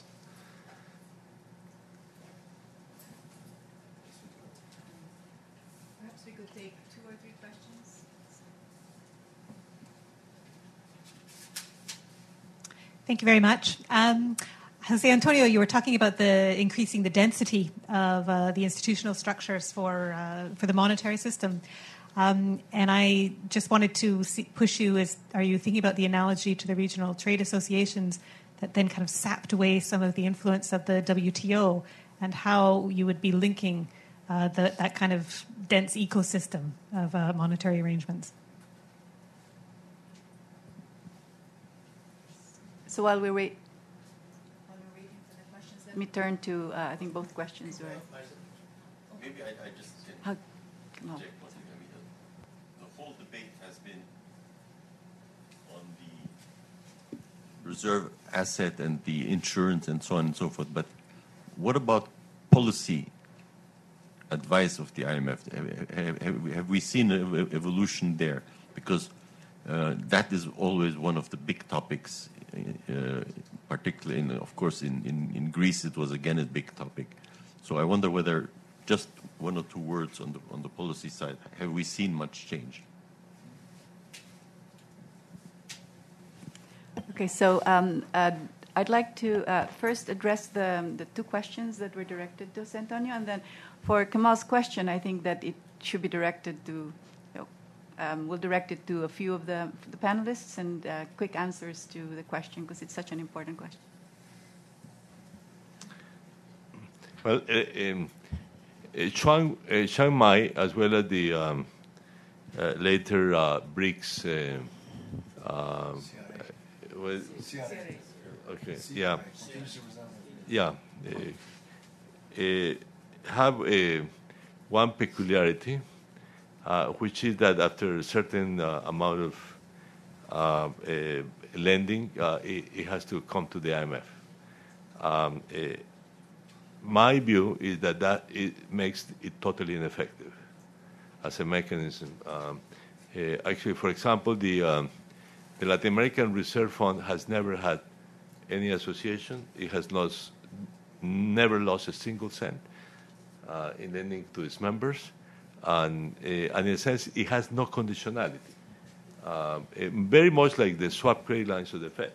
Thank you very much. Um, Jose Antonio, you were talking about the increasing the density of uh, the institutional structures for uh, for the monetary system, um, and I just wanted to see, push you. As are you thinking about the analogy to the regional trade associations that then kind of sapped away some of the influence of the W T O, and how you would be linking uh, the, that kind of dense ecosystem of uh, monetary arrangements? So while we wait, while we're waiting for the questions, let me turn to, uh, I think both questions were. Maybe I, I just can How, no. check one thing. I mean, the, the whole debate has been on the reserve asset and the insurance and so on and so forth. But what about policy advice of the I M F? Have, have, have we seen an evolution there? Because uh, that is always one of the big topics, uh, particularly, in, of course, in, in, in Greece it was again a big topic. So I wonder whether just one or two words on the on the policy side, have we seen much change? Okay, so um, uh, I'd like to uh, first address the, the two questions that were directed to Jose Antonio, and then for Kemal's question, I think that it should be directed to, you know, um, we'll direct it to a few of the, the panelists and uh, quick answers to the question because it's such an important question. Well, uh, um, uh, Chiang, uh, Chiang Mai, as well as the um, uh, later uh, BRICS, uh, uh, well, okay, yeah, yeah, uh, uh, have a, one peculiarity, uh, which is that after a certain uh, amount of uh, uh, lending, uh, it, it has to come to the I M F. Um, uh, my view is that that it makes it totally ineffective as a mechanism. Um, uh, actually, for example, the um, the Latin American Reserve Fund has never had any association. It has lost, never lost a single cent uh, in lending to its members, and, uh, and in a sense, it has no conditionality. Uh, very much like the swap credit lines of the Fed,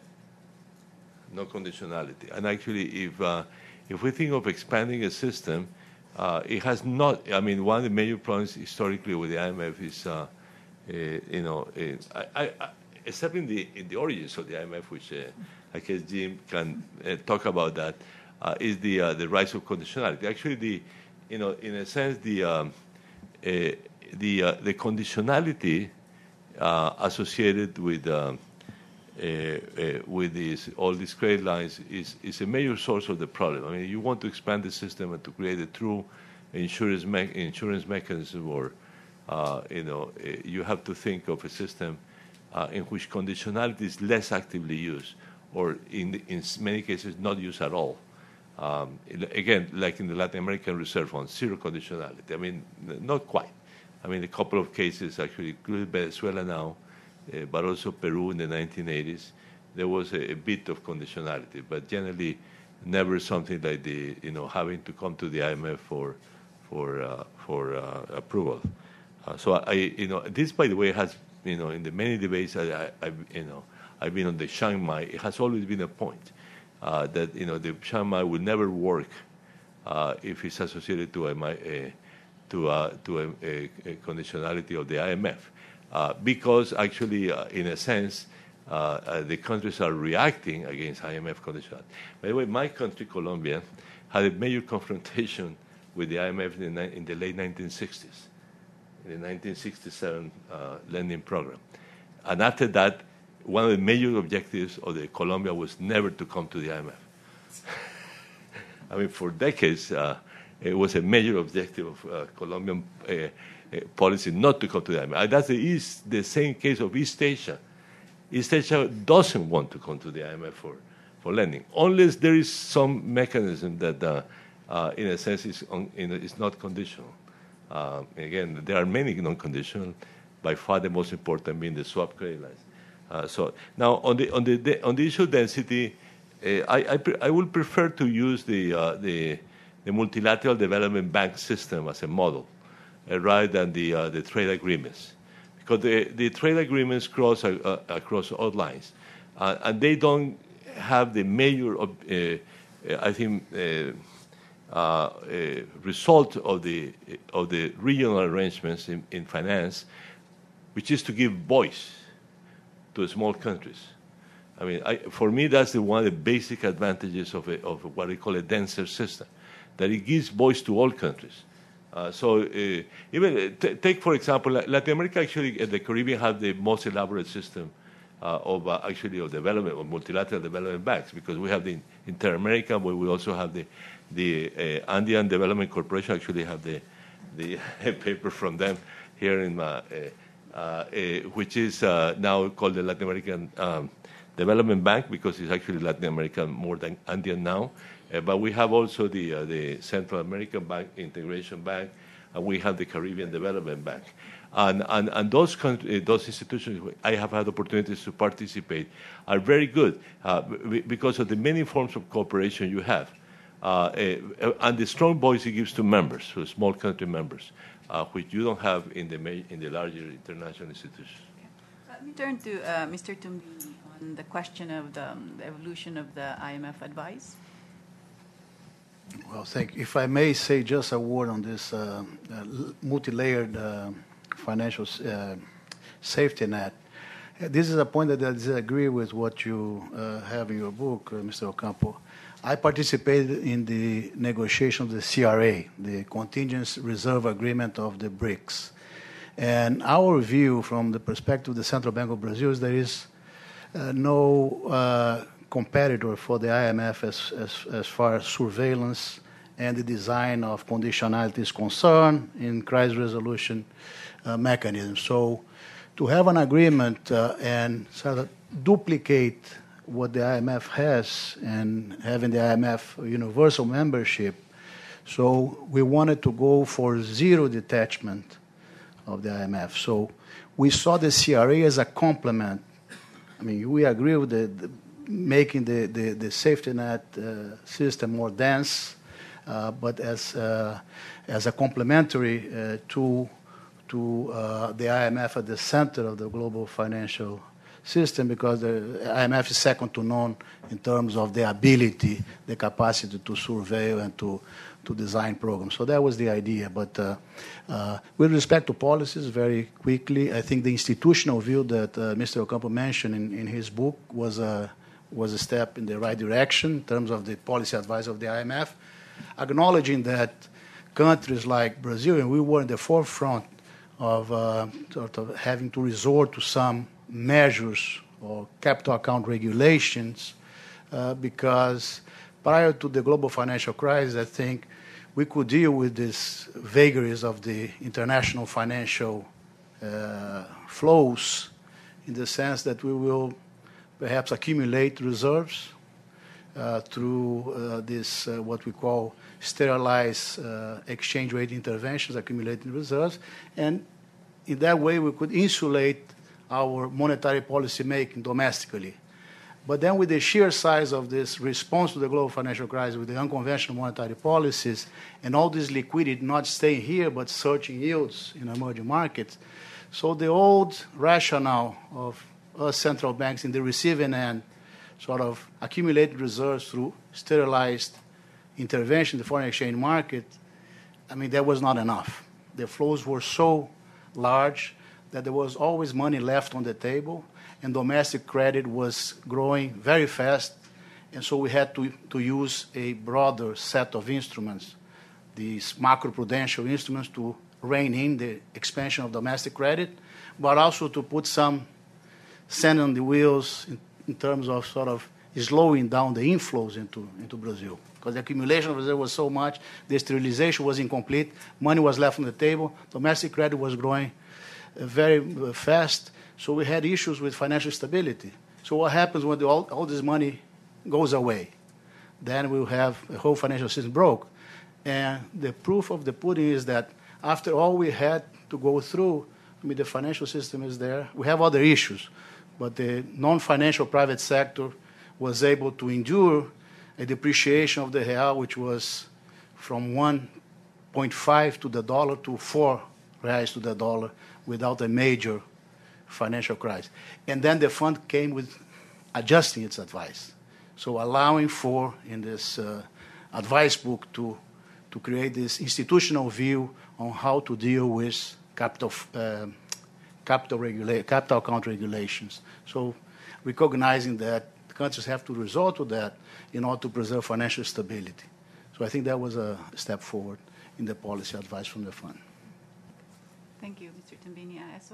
no conditionality. And actually, if uh, if we think of expanding a system, uh, it has not. I mean, one of the major problems historically with the I M F is, uh, uh, you know, uh, I, I, except in the in the origins of the I M F, which uh, I guess Jim can uh, talk about that, uh, is the uh, the rise of conditionality. Actually, the you know, in a sense, the um, uh, the uh, the conditionality uh, associated with um, uh, uh, with these all these credit lines is is a major source of the problem. I mean, you want to expand the system and to create a true insurance me- insurance mechanism, or uh, you know, uh, you have to think of a system Uh, in which conditionality is less actively used, or in, the, in many cases not used at all. Um, again, like in the Latin American Reserve Fund, zero conditionality. I mean, not quite. I mean, a couple of cases actually, including Venezuela now, uh, but also Peru in the nineteen eighties, there was a, a bit of conditionality, but generally never something like the, you know, having to come to the I M F for, for, uh, for uh, approval. Uh, so I, you know, this, by the way, has, you know, in the many debates I, I, I've, you know, I've been on the Chiang Mai, it has always been a point uh, that, you know, the Chiang Mai will never work uh, if it's associated to a, a to a, to a, a, a conditionality of the I M F, uh, because actually, uh, in a sense, uh, uh, the countries are reacting against I M F conditionality. By the way, my country, Colombia, had a major confrontation with the I M F in the, in the late nineteen sixties. The nineteen sixty-seven uh, lending program. And after that, one of the major objectives of the Colombia was never to come to the I M F. I mean, for decades, uh, it was a major objective of uh, Colombian uh, uh, policy not to come to the I M F. And that's the, East, the same case of East Asia. East Asia doesn't want to come to the I M F for, for lending, unless there is some mechanism that, uh, uh, in a sense, is, on, in a, is not conditional. Uh, again, there are many non-conditional. By far, the most important being the swap credit lines. Uh, so now, on the on the on the issue of density, uh, I I, pre- I will prefer to use the uh, the the multilateral development bank system as a model, uh, rather than the uh, the trade agreements, because the the trade agreements cross uh, across all lines, uh, and they don't have the major, uh, I think. Uh, Uh, a result of the of the regional arrangements in, in finance, which is to give voice to small countries. I mean, I, for me, that's the, one of the basic advantages of, a, of what we call a denser system, that it gives voice to all countries. Uh, so uh, even t- take, for example, Latin America, actually, and the Caribbean have the most elaborate system uh, of uh, actually of development, of multilateral development banks, because we have the Inter-American, but we also have the, the uh, Andean Development Corporation, actually have the, the paper from them here in my, uh, uh, uh, which is uh, now called the Latin American um, Development Bank, because it's actually Latin American more than Andean now. Uh, but we have also the, uh, the Central American Bank, Integration Bank, and we have the Caribbean Development Bank. And, and, and those, country, those institutions I have had opportunities to participate are very good uh, b- because of the many forms of cooperation you have. Uh, uh, and the strong voice it gives to members, to small country members, uh, which you don't have in the, ma- in the larger international institutions. Let me turn to uh, Mister Tombini on the question of the, um, the evolution of the I M F advice. Well, thank you. If I may say just a word on this uh, uh, multi-layered uh, financial uh, safety net. This is a point that I disagree with what you uh, have in your book, uh, Mister Ocampo. I participated in the negotiation of the C R A, the Contingent Reserve Agreement of the BRICS. And our view from the perspective of the Central Bank of Brazil is there is uh, no uh, competitor for the I M F as, as, as far as surveillance and the design of conditionality is concerned in crisis resolution uh, mechanisms. So to have an agreement uh, and sort of duplicate what the I M F has and having the I M F universal membership, so we wanted to go for zero detachment of the I M F. So we saw the C R A as a complement. I mean, we agree with the, the making the, the, the safety net uh, system more dense, uh, but as, uh, as a complementary uh, to, to uh, the I M F at the center of the global financial system, because the I M F is second to none in terms of the ability, the capacity to surveil and to, to design programs. So that was the idea. But uh, uh, with respect to policies, very quickly, I think the institutional view that uh, Mister Ocampo mentioned in, in his book was a, was a step in the right direction in terms of the policy advice of the I M F, acknowledging that countries like Brazil, and we were in the forefront of uh, sort of having to resort to some measures or capital account regulations uh, because prior to the global financial crisis, I think we could deal with these vagaries of the international financial uh, flows in the sense that we will perhaps accumulate reserves uh, through uh, this, uh, what we call sterilized uh, exchange rate interventions, accumulating reserves, and in that way we could insulate our monetary policy making domestically. But then with the sheer size of this response to the global financial crisis, with the unconventional monetary policies, and all this liquidity not staying here but searching yields in emerging markets, so the old rationale of us central banks in the receiving end sort of accumulated reserves through sterilized intervention in the foreign exchange market, I mean, that was not enough. The flows were so large that there was always money left on the table, and domestic credit was growing very fast, and so we had to, to use a broader set of instruments, these macroprudential instruments, to rein in the expansion of domestic credit, but also to put some sand on the wheels in, in terms of sort of slowing down the inflows into, into Brazil. Because the accumulation of Brazil was so much, the sterilization was incomplete, money was left on the table, domestic credit was growing uh, very uh, fast, so we had issues with financial stability. So what happens when the, all, all this money goes away? Then we'll have a whole financial system broke. And the proof of the pudding is that after all we had to go through, I mean, the financial system is there. We have other issues, but the non-financial private sector was able to endure a depreciation of the real, which was from one point five to the dollar to four reais to the dollar without a major financial crisis. And then the fund came with adjusting its advice. So allowing for, in this uh, advice book, to, to create this institutional view on how to deal with capital, uh, capital, regula- capital account regulations. So recognizing that countries have to resort to that in order to preserve financial stability. So I think that was a step forward in the policy advice from the fund. Thank you, Mister Tombini. Eswar?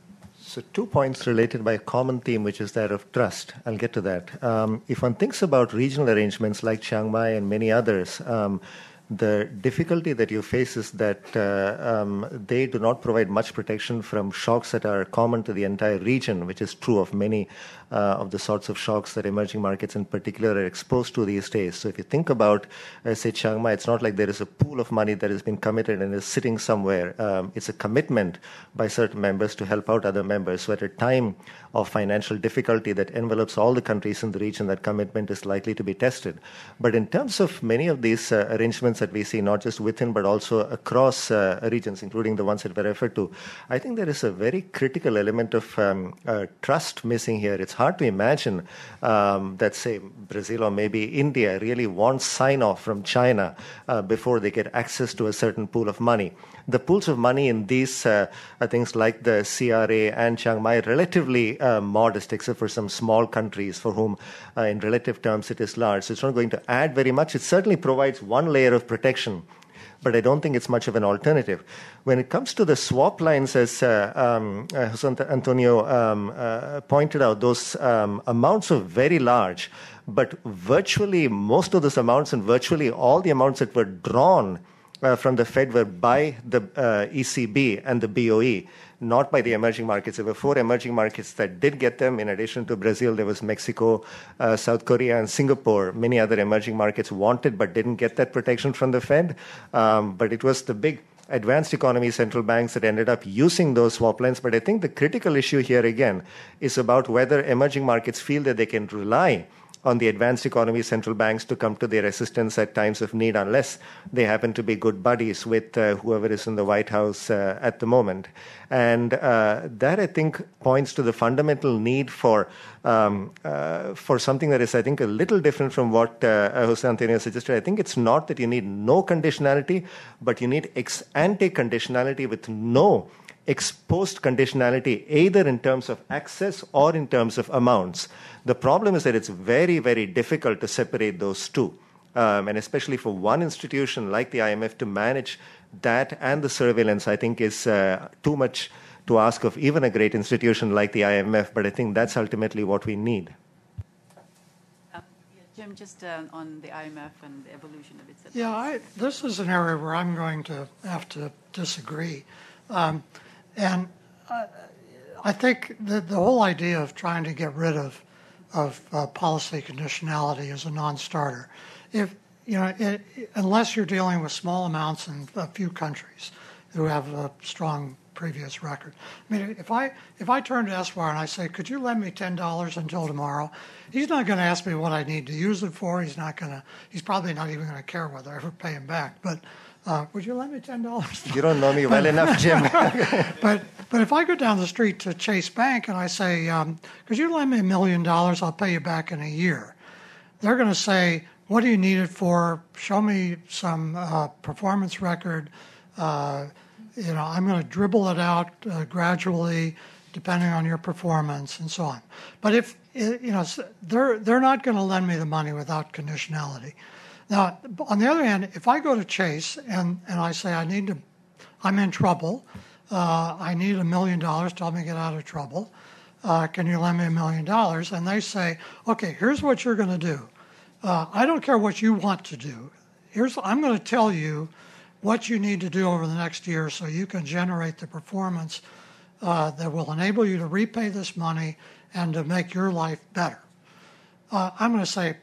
So two points related by a common theme, which is that of trust. I'll get to that. Um, if one thinks about regional arrangements like Chiang Mai and many others, um, the difficulty that you face is that uh, um, they do not provide much protection from shocks that are common to the entire region, which is true of many uh, of the sorts of shocks that emerging markets in particular are exposed to these days. So if you think about, uh, say, Chiang Mai, it's not like there is a pool of money that has been committed and is sitting somewhere. Um, it's a commitment by certain members to help out other members. So at a time of financial difficulty that envelops all the countries in the region, that commitment is likely to be tested. But in terms of many of these uh, arrangements that we see, not just within but also across uh, regions, including the ones that were referred to, I think there is a very critical element of um, uh, trust missing here. It's hard to imagine um, that, say, Brazil or maybe India really wants sign-off from China uh, before they get access to a certain pool of money. The pools of money in these uh, things like the C R A and Chiang Mai are relatively uh, modest, except for some small countries for whom, uh, in relative terms, it is large. So it's not going to add very much. It certainly provides one layer of protection, but I don't think it's much of an alternative. When it comes to the swap lines, as uh, um, uh, Jose Antonio um, uh, pointed out, those um, amounts are very large, but virtually most of those amounts and virtually all the amounts that were drawn Uh, from the Fed were by the uh, E C B and the B O E, not by the emerging markets. There were four emerging markets that did get them. In addition to Brazil, there was Mexico, uh, South Korea, and Singapore. Many other emerging markets wanted but didn't get that protection from the Fed. Um, but it was the big advanced economy central banks that ended up using those swap lines. But I think the critical issue here, again, is about whether emerging markets feel that they can rely on the advanced economy central banks to come to their assistance at times of need, unless they happen to be good buddies with uh, whoever is in the White House uh, at the moment. And uh, that, I think, points to the fundamental need for um, uh, for something that is, I think, a little different from what uh, Jose Antonio suggested. I think it's not that you need no conditionality, but you need ex-ante conditionality with no ex-post conditionality, either in terms of access or in terms of amounts. The problem is that it's very, very difficult to separate those two. Um, and especially for one institution like the I M F to manage that and the surveillance, I think is uh, too much to ask of even a great institution like the I M F. But I think that's ultimately what we need. Uh, yeah, Jim, just uh, on the I M F and the evolution of its... Yeah, I, this is an area where I'm going to have to disagree. Um, And uh, I think that the whole idea of trying to get rid of of uh, policy conditionality is a non-starter. If you know, it, unless you're dealing with small amounts in a few countries who have a strong previous record. I mean, if I if I turn to Esquire and I say, "Could you lend me ten dollars until tomorrow?" He's not going to ask me what I need to use it for. He's not going to. He's probably not even going to care whether I ever pay him back. But Uh, would you lend me ten dollars? You don't know me well enough, Jim. but but if I go down the street to Chase Bank and I say, um, could you lend me a million dollars? I'll pay you back in a year. They're going to say, what do you need it for? Show me some uh, performance record. Uh, you know, I'm going to dribble it out uh, gradually, depending on your performance and so on. But if you know, they're they're not going to lend me the money without conditionality. Now, on the other hand, if I go to Chase and, and I say I need to, I'm in trouble, uh, I need a million dollars to help me get out of trouble, uh, can you lend me a million dollars? And they say, okay, here's what you're going to do. Uh, I don't care what you want to do. Here's I'm going to tell you what you need to do over the next year so you can generate the performance uh, that will enable you to repay this money and to make your life better. Uh, I'm going to say,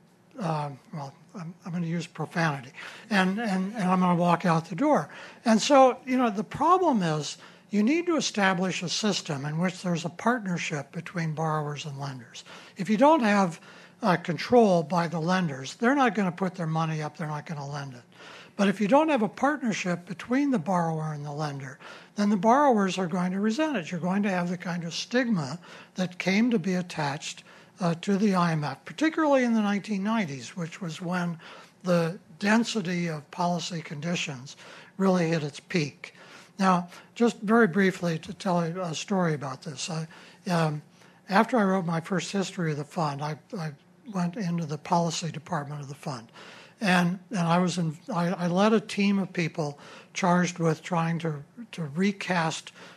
uh, well, I'm, I'm going to use profanity, and, and, and I'm going to walk out the door. And so, you know, the problem is you need to establish a system in which there's a partnership between borrowers and lenders. If you don't have uh, control by the lenders, they're not going to put their money up, they're not going to lend it. But if you don't have a partnership between the borrower and the lender, then the borrowers are going to resent it. You're going to have the kind of stigma that came to be attached Uh, to the I M F, particularly in the nineteen nineties, which was when the density of policy conditions really hit its peak. Now, just very briefly to tell you a story about this. I, um, after I wrote my first history of the fund, I, I went into the policy department of the fund. And, and I was in, I, I led a team of people charged with trying to, to recast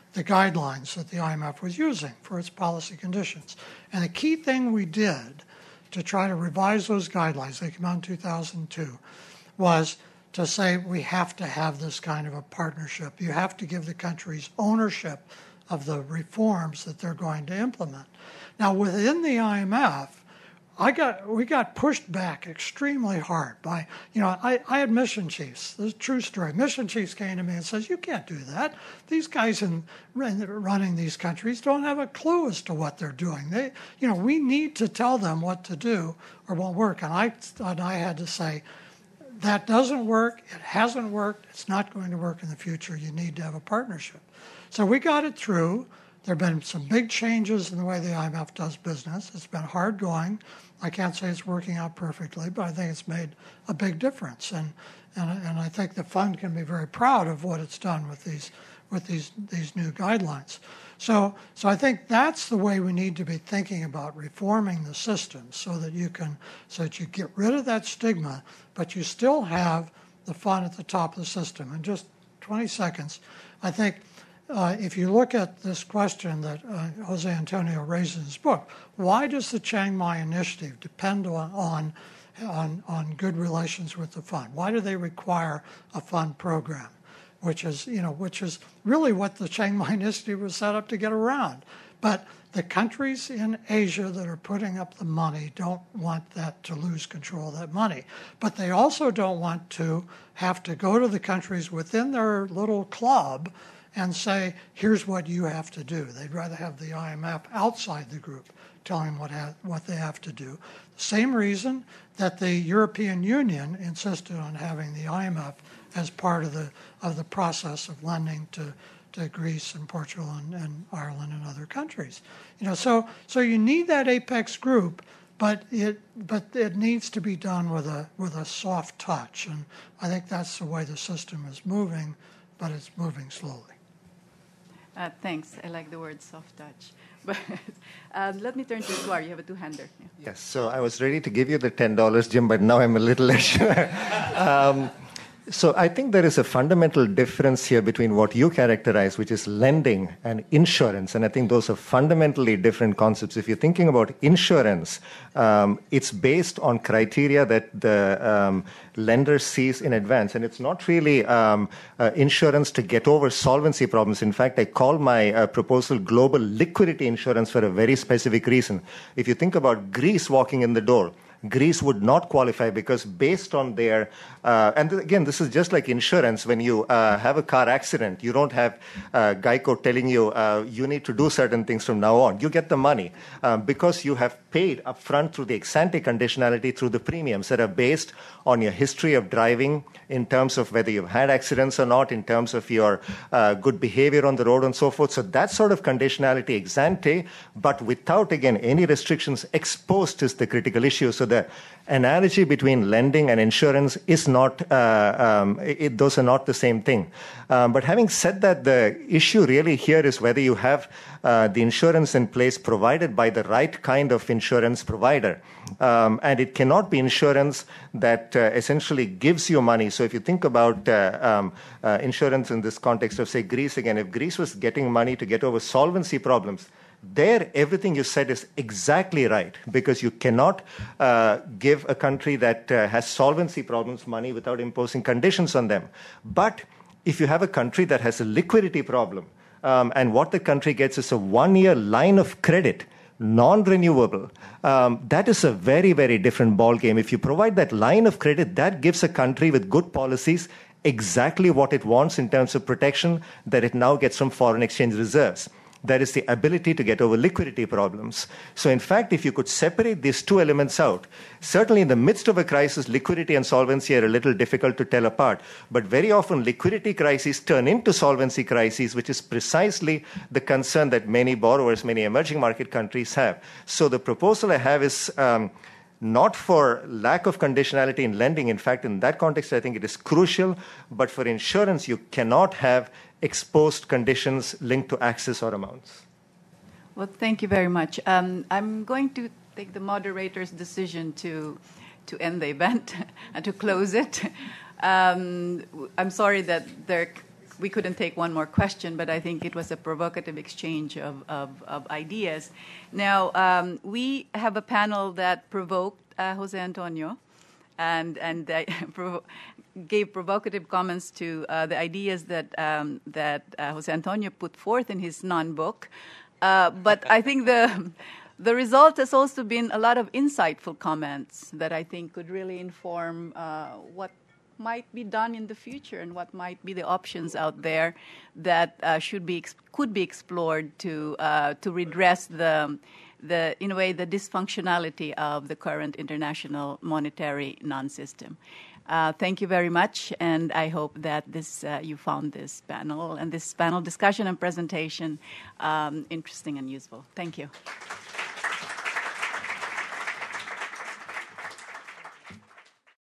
the guidelines that the I M F was using for its policy conditions. And the key thing we did to try to revise those guidelines, they came out in two thousand two, was to say we have to have this kind of a partnership. You have to give the countries ownership of the reforms that they're going to implement. Now, within the I M F, I got we got pushed back extremely hard by, you know, I, I had mission chiefs. This is a true story. Mission chiefs came to me and says, you can't do that. These guys in running these countries don't have a clue as to what they're doing. They, you know, we need to tell them what to do or it won't work. And I, and I had to say, that doesn't work. It hasn't worked. It's not going to work in the future. You need to have a partnership. So we got it through. There have been some big changes in the way the I M F does business. It's been hard going. I can't say it's working out perfectly, but I think it's made a big difference. And and, and I think the fund can be very proud of what it's done with these with these these new guidelines. So so I think that's the way we need to be thinking about reforming the system, so that you can so that you get rid of that stigma, but you still have the fund at the top of the system. In just twenty seconds, I think. Uh, if you look at this question that uh, Jose Antonio raises in his book, why does the Chiang Mai Initiative depend on, on, on, on good relations with the fund? Why do they require a fund program, which is, you know, which is really what the Chiang Mai Initiative was set up to get around? But the countries in Asia that are putting up the money don't want that to lose control of that money. But they also don't want to have to go to the countries within their little club and say, here's what you have to do. They'd rather have the I M F outside the group telling them what, ha- what they have to do. The same reason that the European Union insisted on having the I M F as part of the of the process of lending to, to Greece and Portugal and, and Ireland and other countries. You know, so so you need that apex group, but it but it needs to be done with a with a soft touch. And I think that's the way the system is moving, but it's moving slowly. Uh, thanks. I like the word soft touch. But um, let me turn to Edouard. You have a two-hander. Yeah. Yes, so I was ready to give you the ten dollars, Jim, but now I'm a little less sure. um, so I think there is a fundamental difference here between what you characterize, which is lending, and insurance. And I think those are fundamentally different concepts. If you're thinking about insurance, um, it's based on criteria that the um, lender sees in advance. And it's not really um, uh, insurance to get over solvency problems. In fact, I call my uh, proposal global liquidity insurance for a very specific reason. If you think about Greece walking in the door, Greece would not qualify because based on their, uh, and th- again, this is just like insurance. When you uh, have a car accident, you don't have uh, Geico telling you uh, you need to do certain things from now on. You get the money um, because you have paid upfront through the ex-ante conditionality through the premiums that are based on your history of driving in terms of whether you've had accidents or not, in terms of your uh, good behavior on the road and so forth. So that sort of conditionality ex-ante, but without, again, any restrictions ex-post is the critical issue. So the analogy between lending and insurance is not, uh, um, it, those are not the same thing. Um, but having said that, the issue really here is whether you have uh, the insurance in place provided by the right kind of insurance provider. Um, and it cannot be insurance that uh, essentially gives you money. So if you think about uh, um, uh, insurance in this context of, say, Greece again, if Greece was getting money to get over solvency problems, there, everything you said is exactly right, because you cannot uh, give a country that uh, has solvency problems money without imposing conditions on them. But if you have a country that has a liquidity problem, um, and what the country gets is a one-year line of credit, non-renewable, um, that is a very, very different ballgame. If you provide that line of credit, that gives a country with good policies exactly what it wants in terms of protection that it now gets from foreign exchange reserves. That is the ability to get over liquidity problems. So in fact, if you could separate these two elements out, certainly in the midst of a crisis, liquidity and solvency are a little difficult to tell apart. But very often liquidity crises turn into solvency crises, which is precisely the concern that many borrowers, many emerging market countries have. So the proposal I have is um, not for lack of conditionality in lending. In fact, in that context, I think it is crucial. But for insurance, you cannot have exposed conditions linked to access or amounts. Well, thank you very much. Um, I'm going to take the moderator's decision to to end the event and to close it. Um, I'm sorry that there we couldn't take one more question, but I think it was a provocative exchange of, of, of ideas. Now, um, we have a panel that provoked uh, Jose Antonio and, and uh, provo- gave provocative comments to uh, the ideas that, um, that uh, Jose Antonio put forth in his non-book. Uh, but I think the... The result has also been a lot of insightful comments that I think could really inform uh, what might be done in the future and what might be the options out there that uh, should be ex- could be explored to uh, to redress the the in a way the dysfunctionality of the current international monetary non-system. Uh, thank you very much, and I hope that this uh, you found this panel and this panel discussion and presentation um, interesting and useful. Thank you.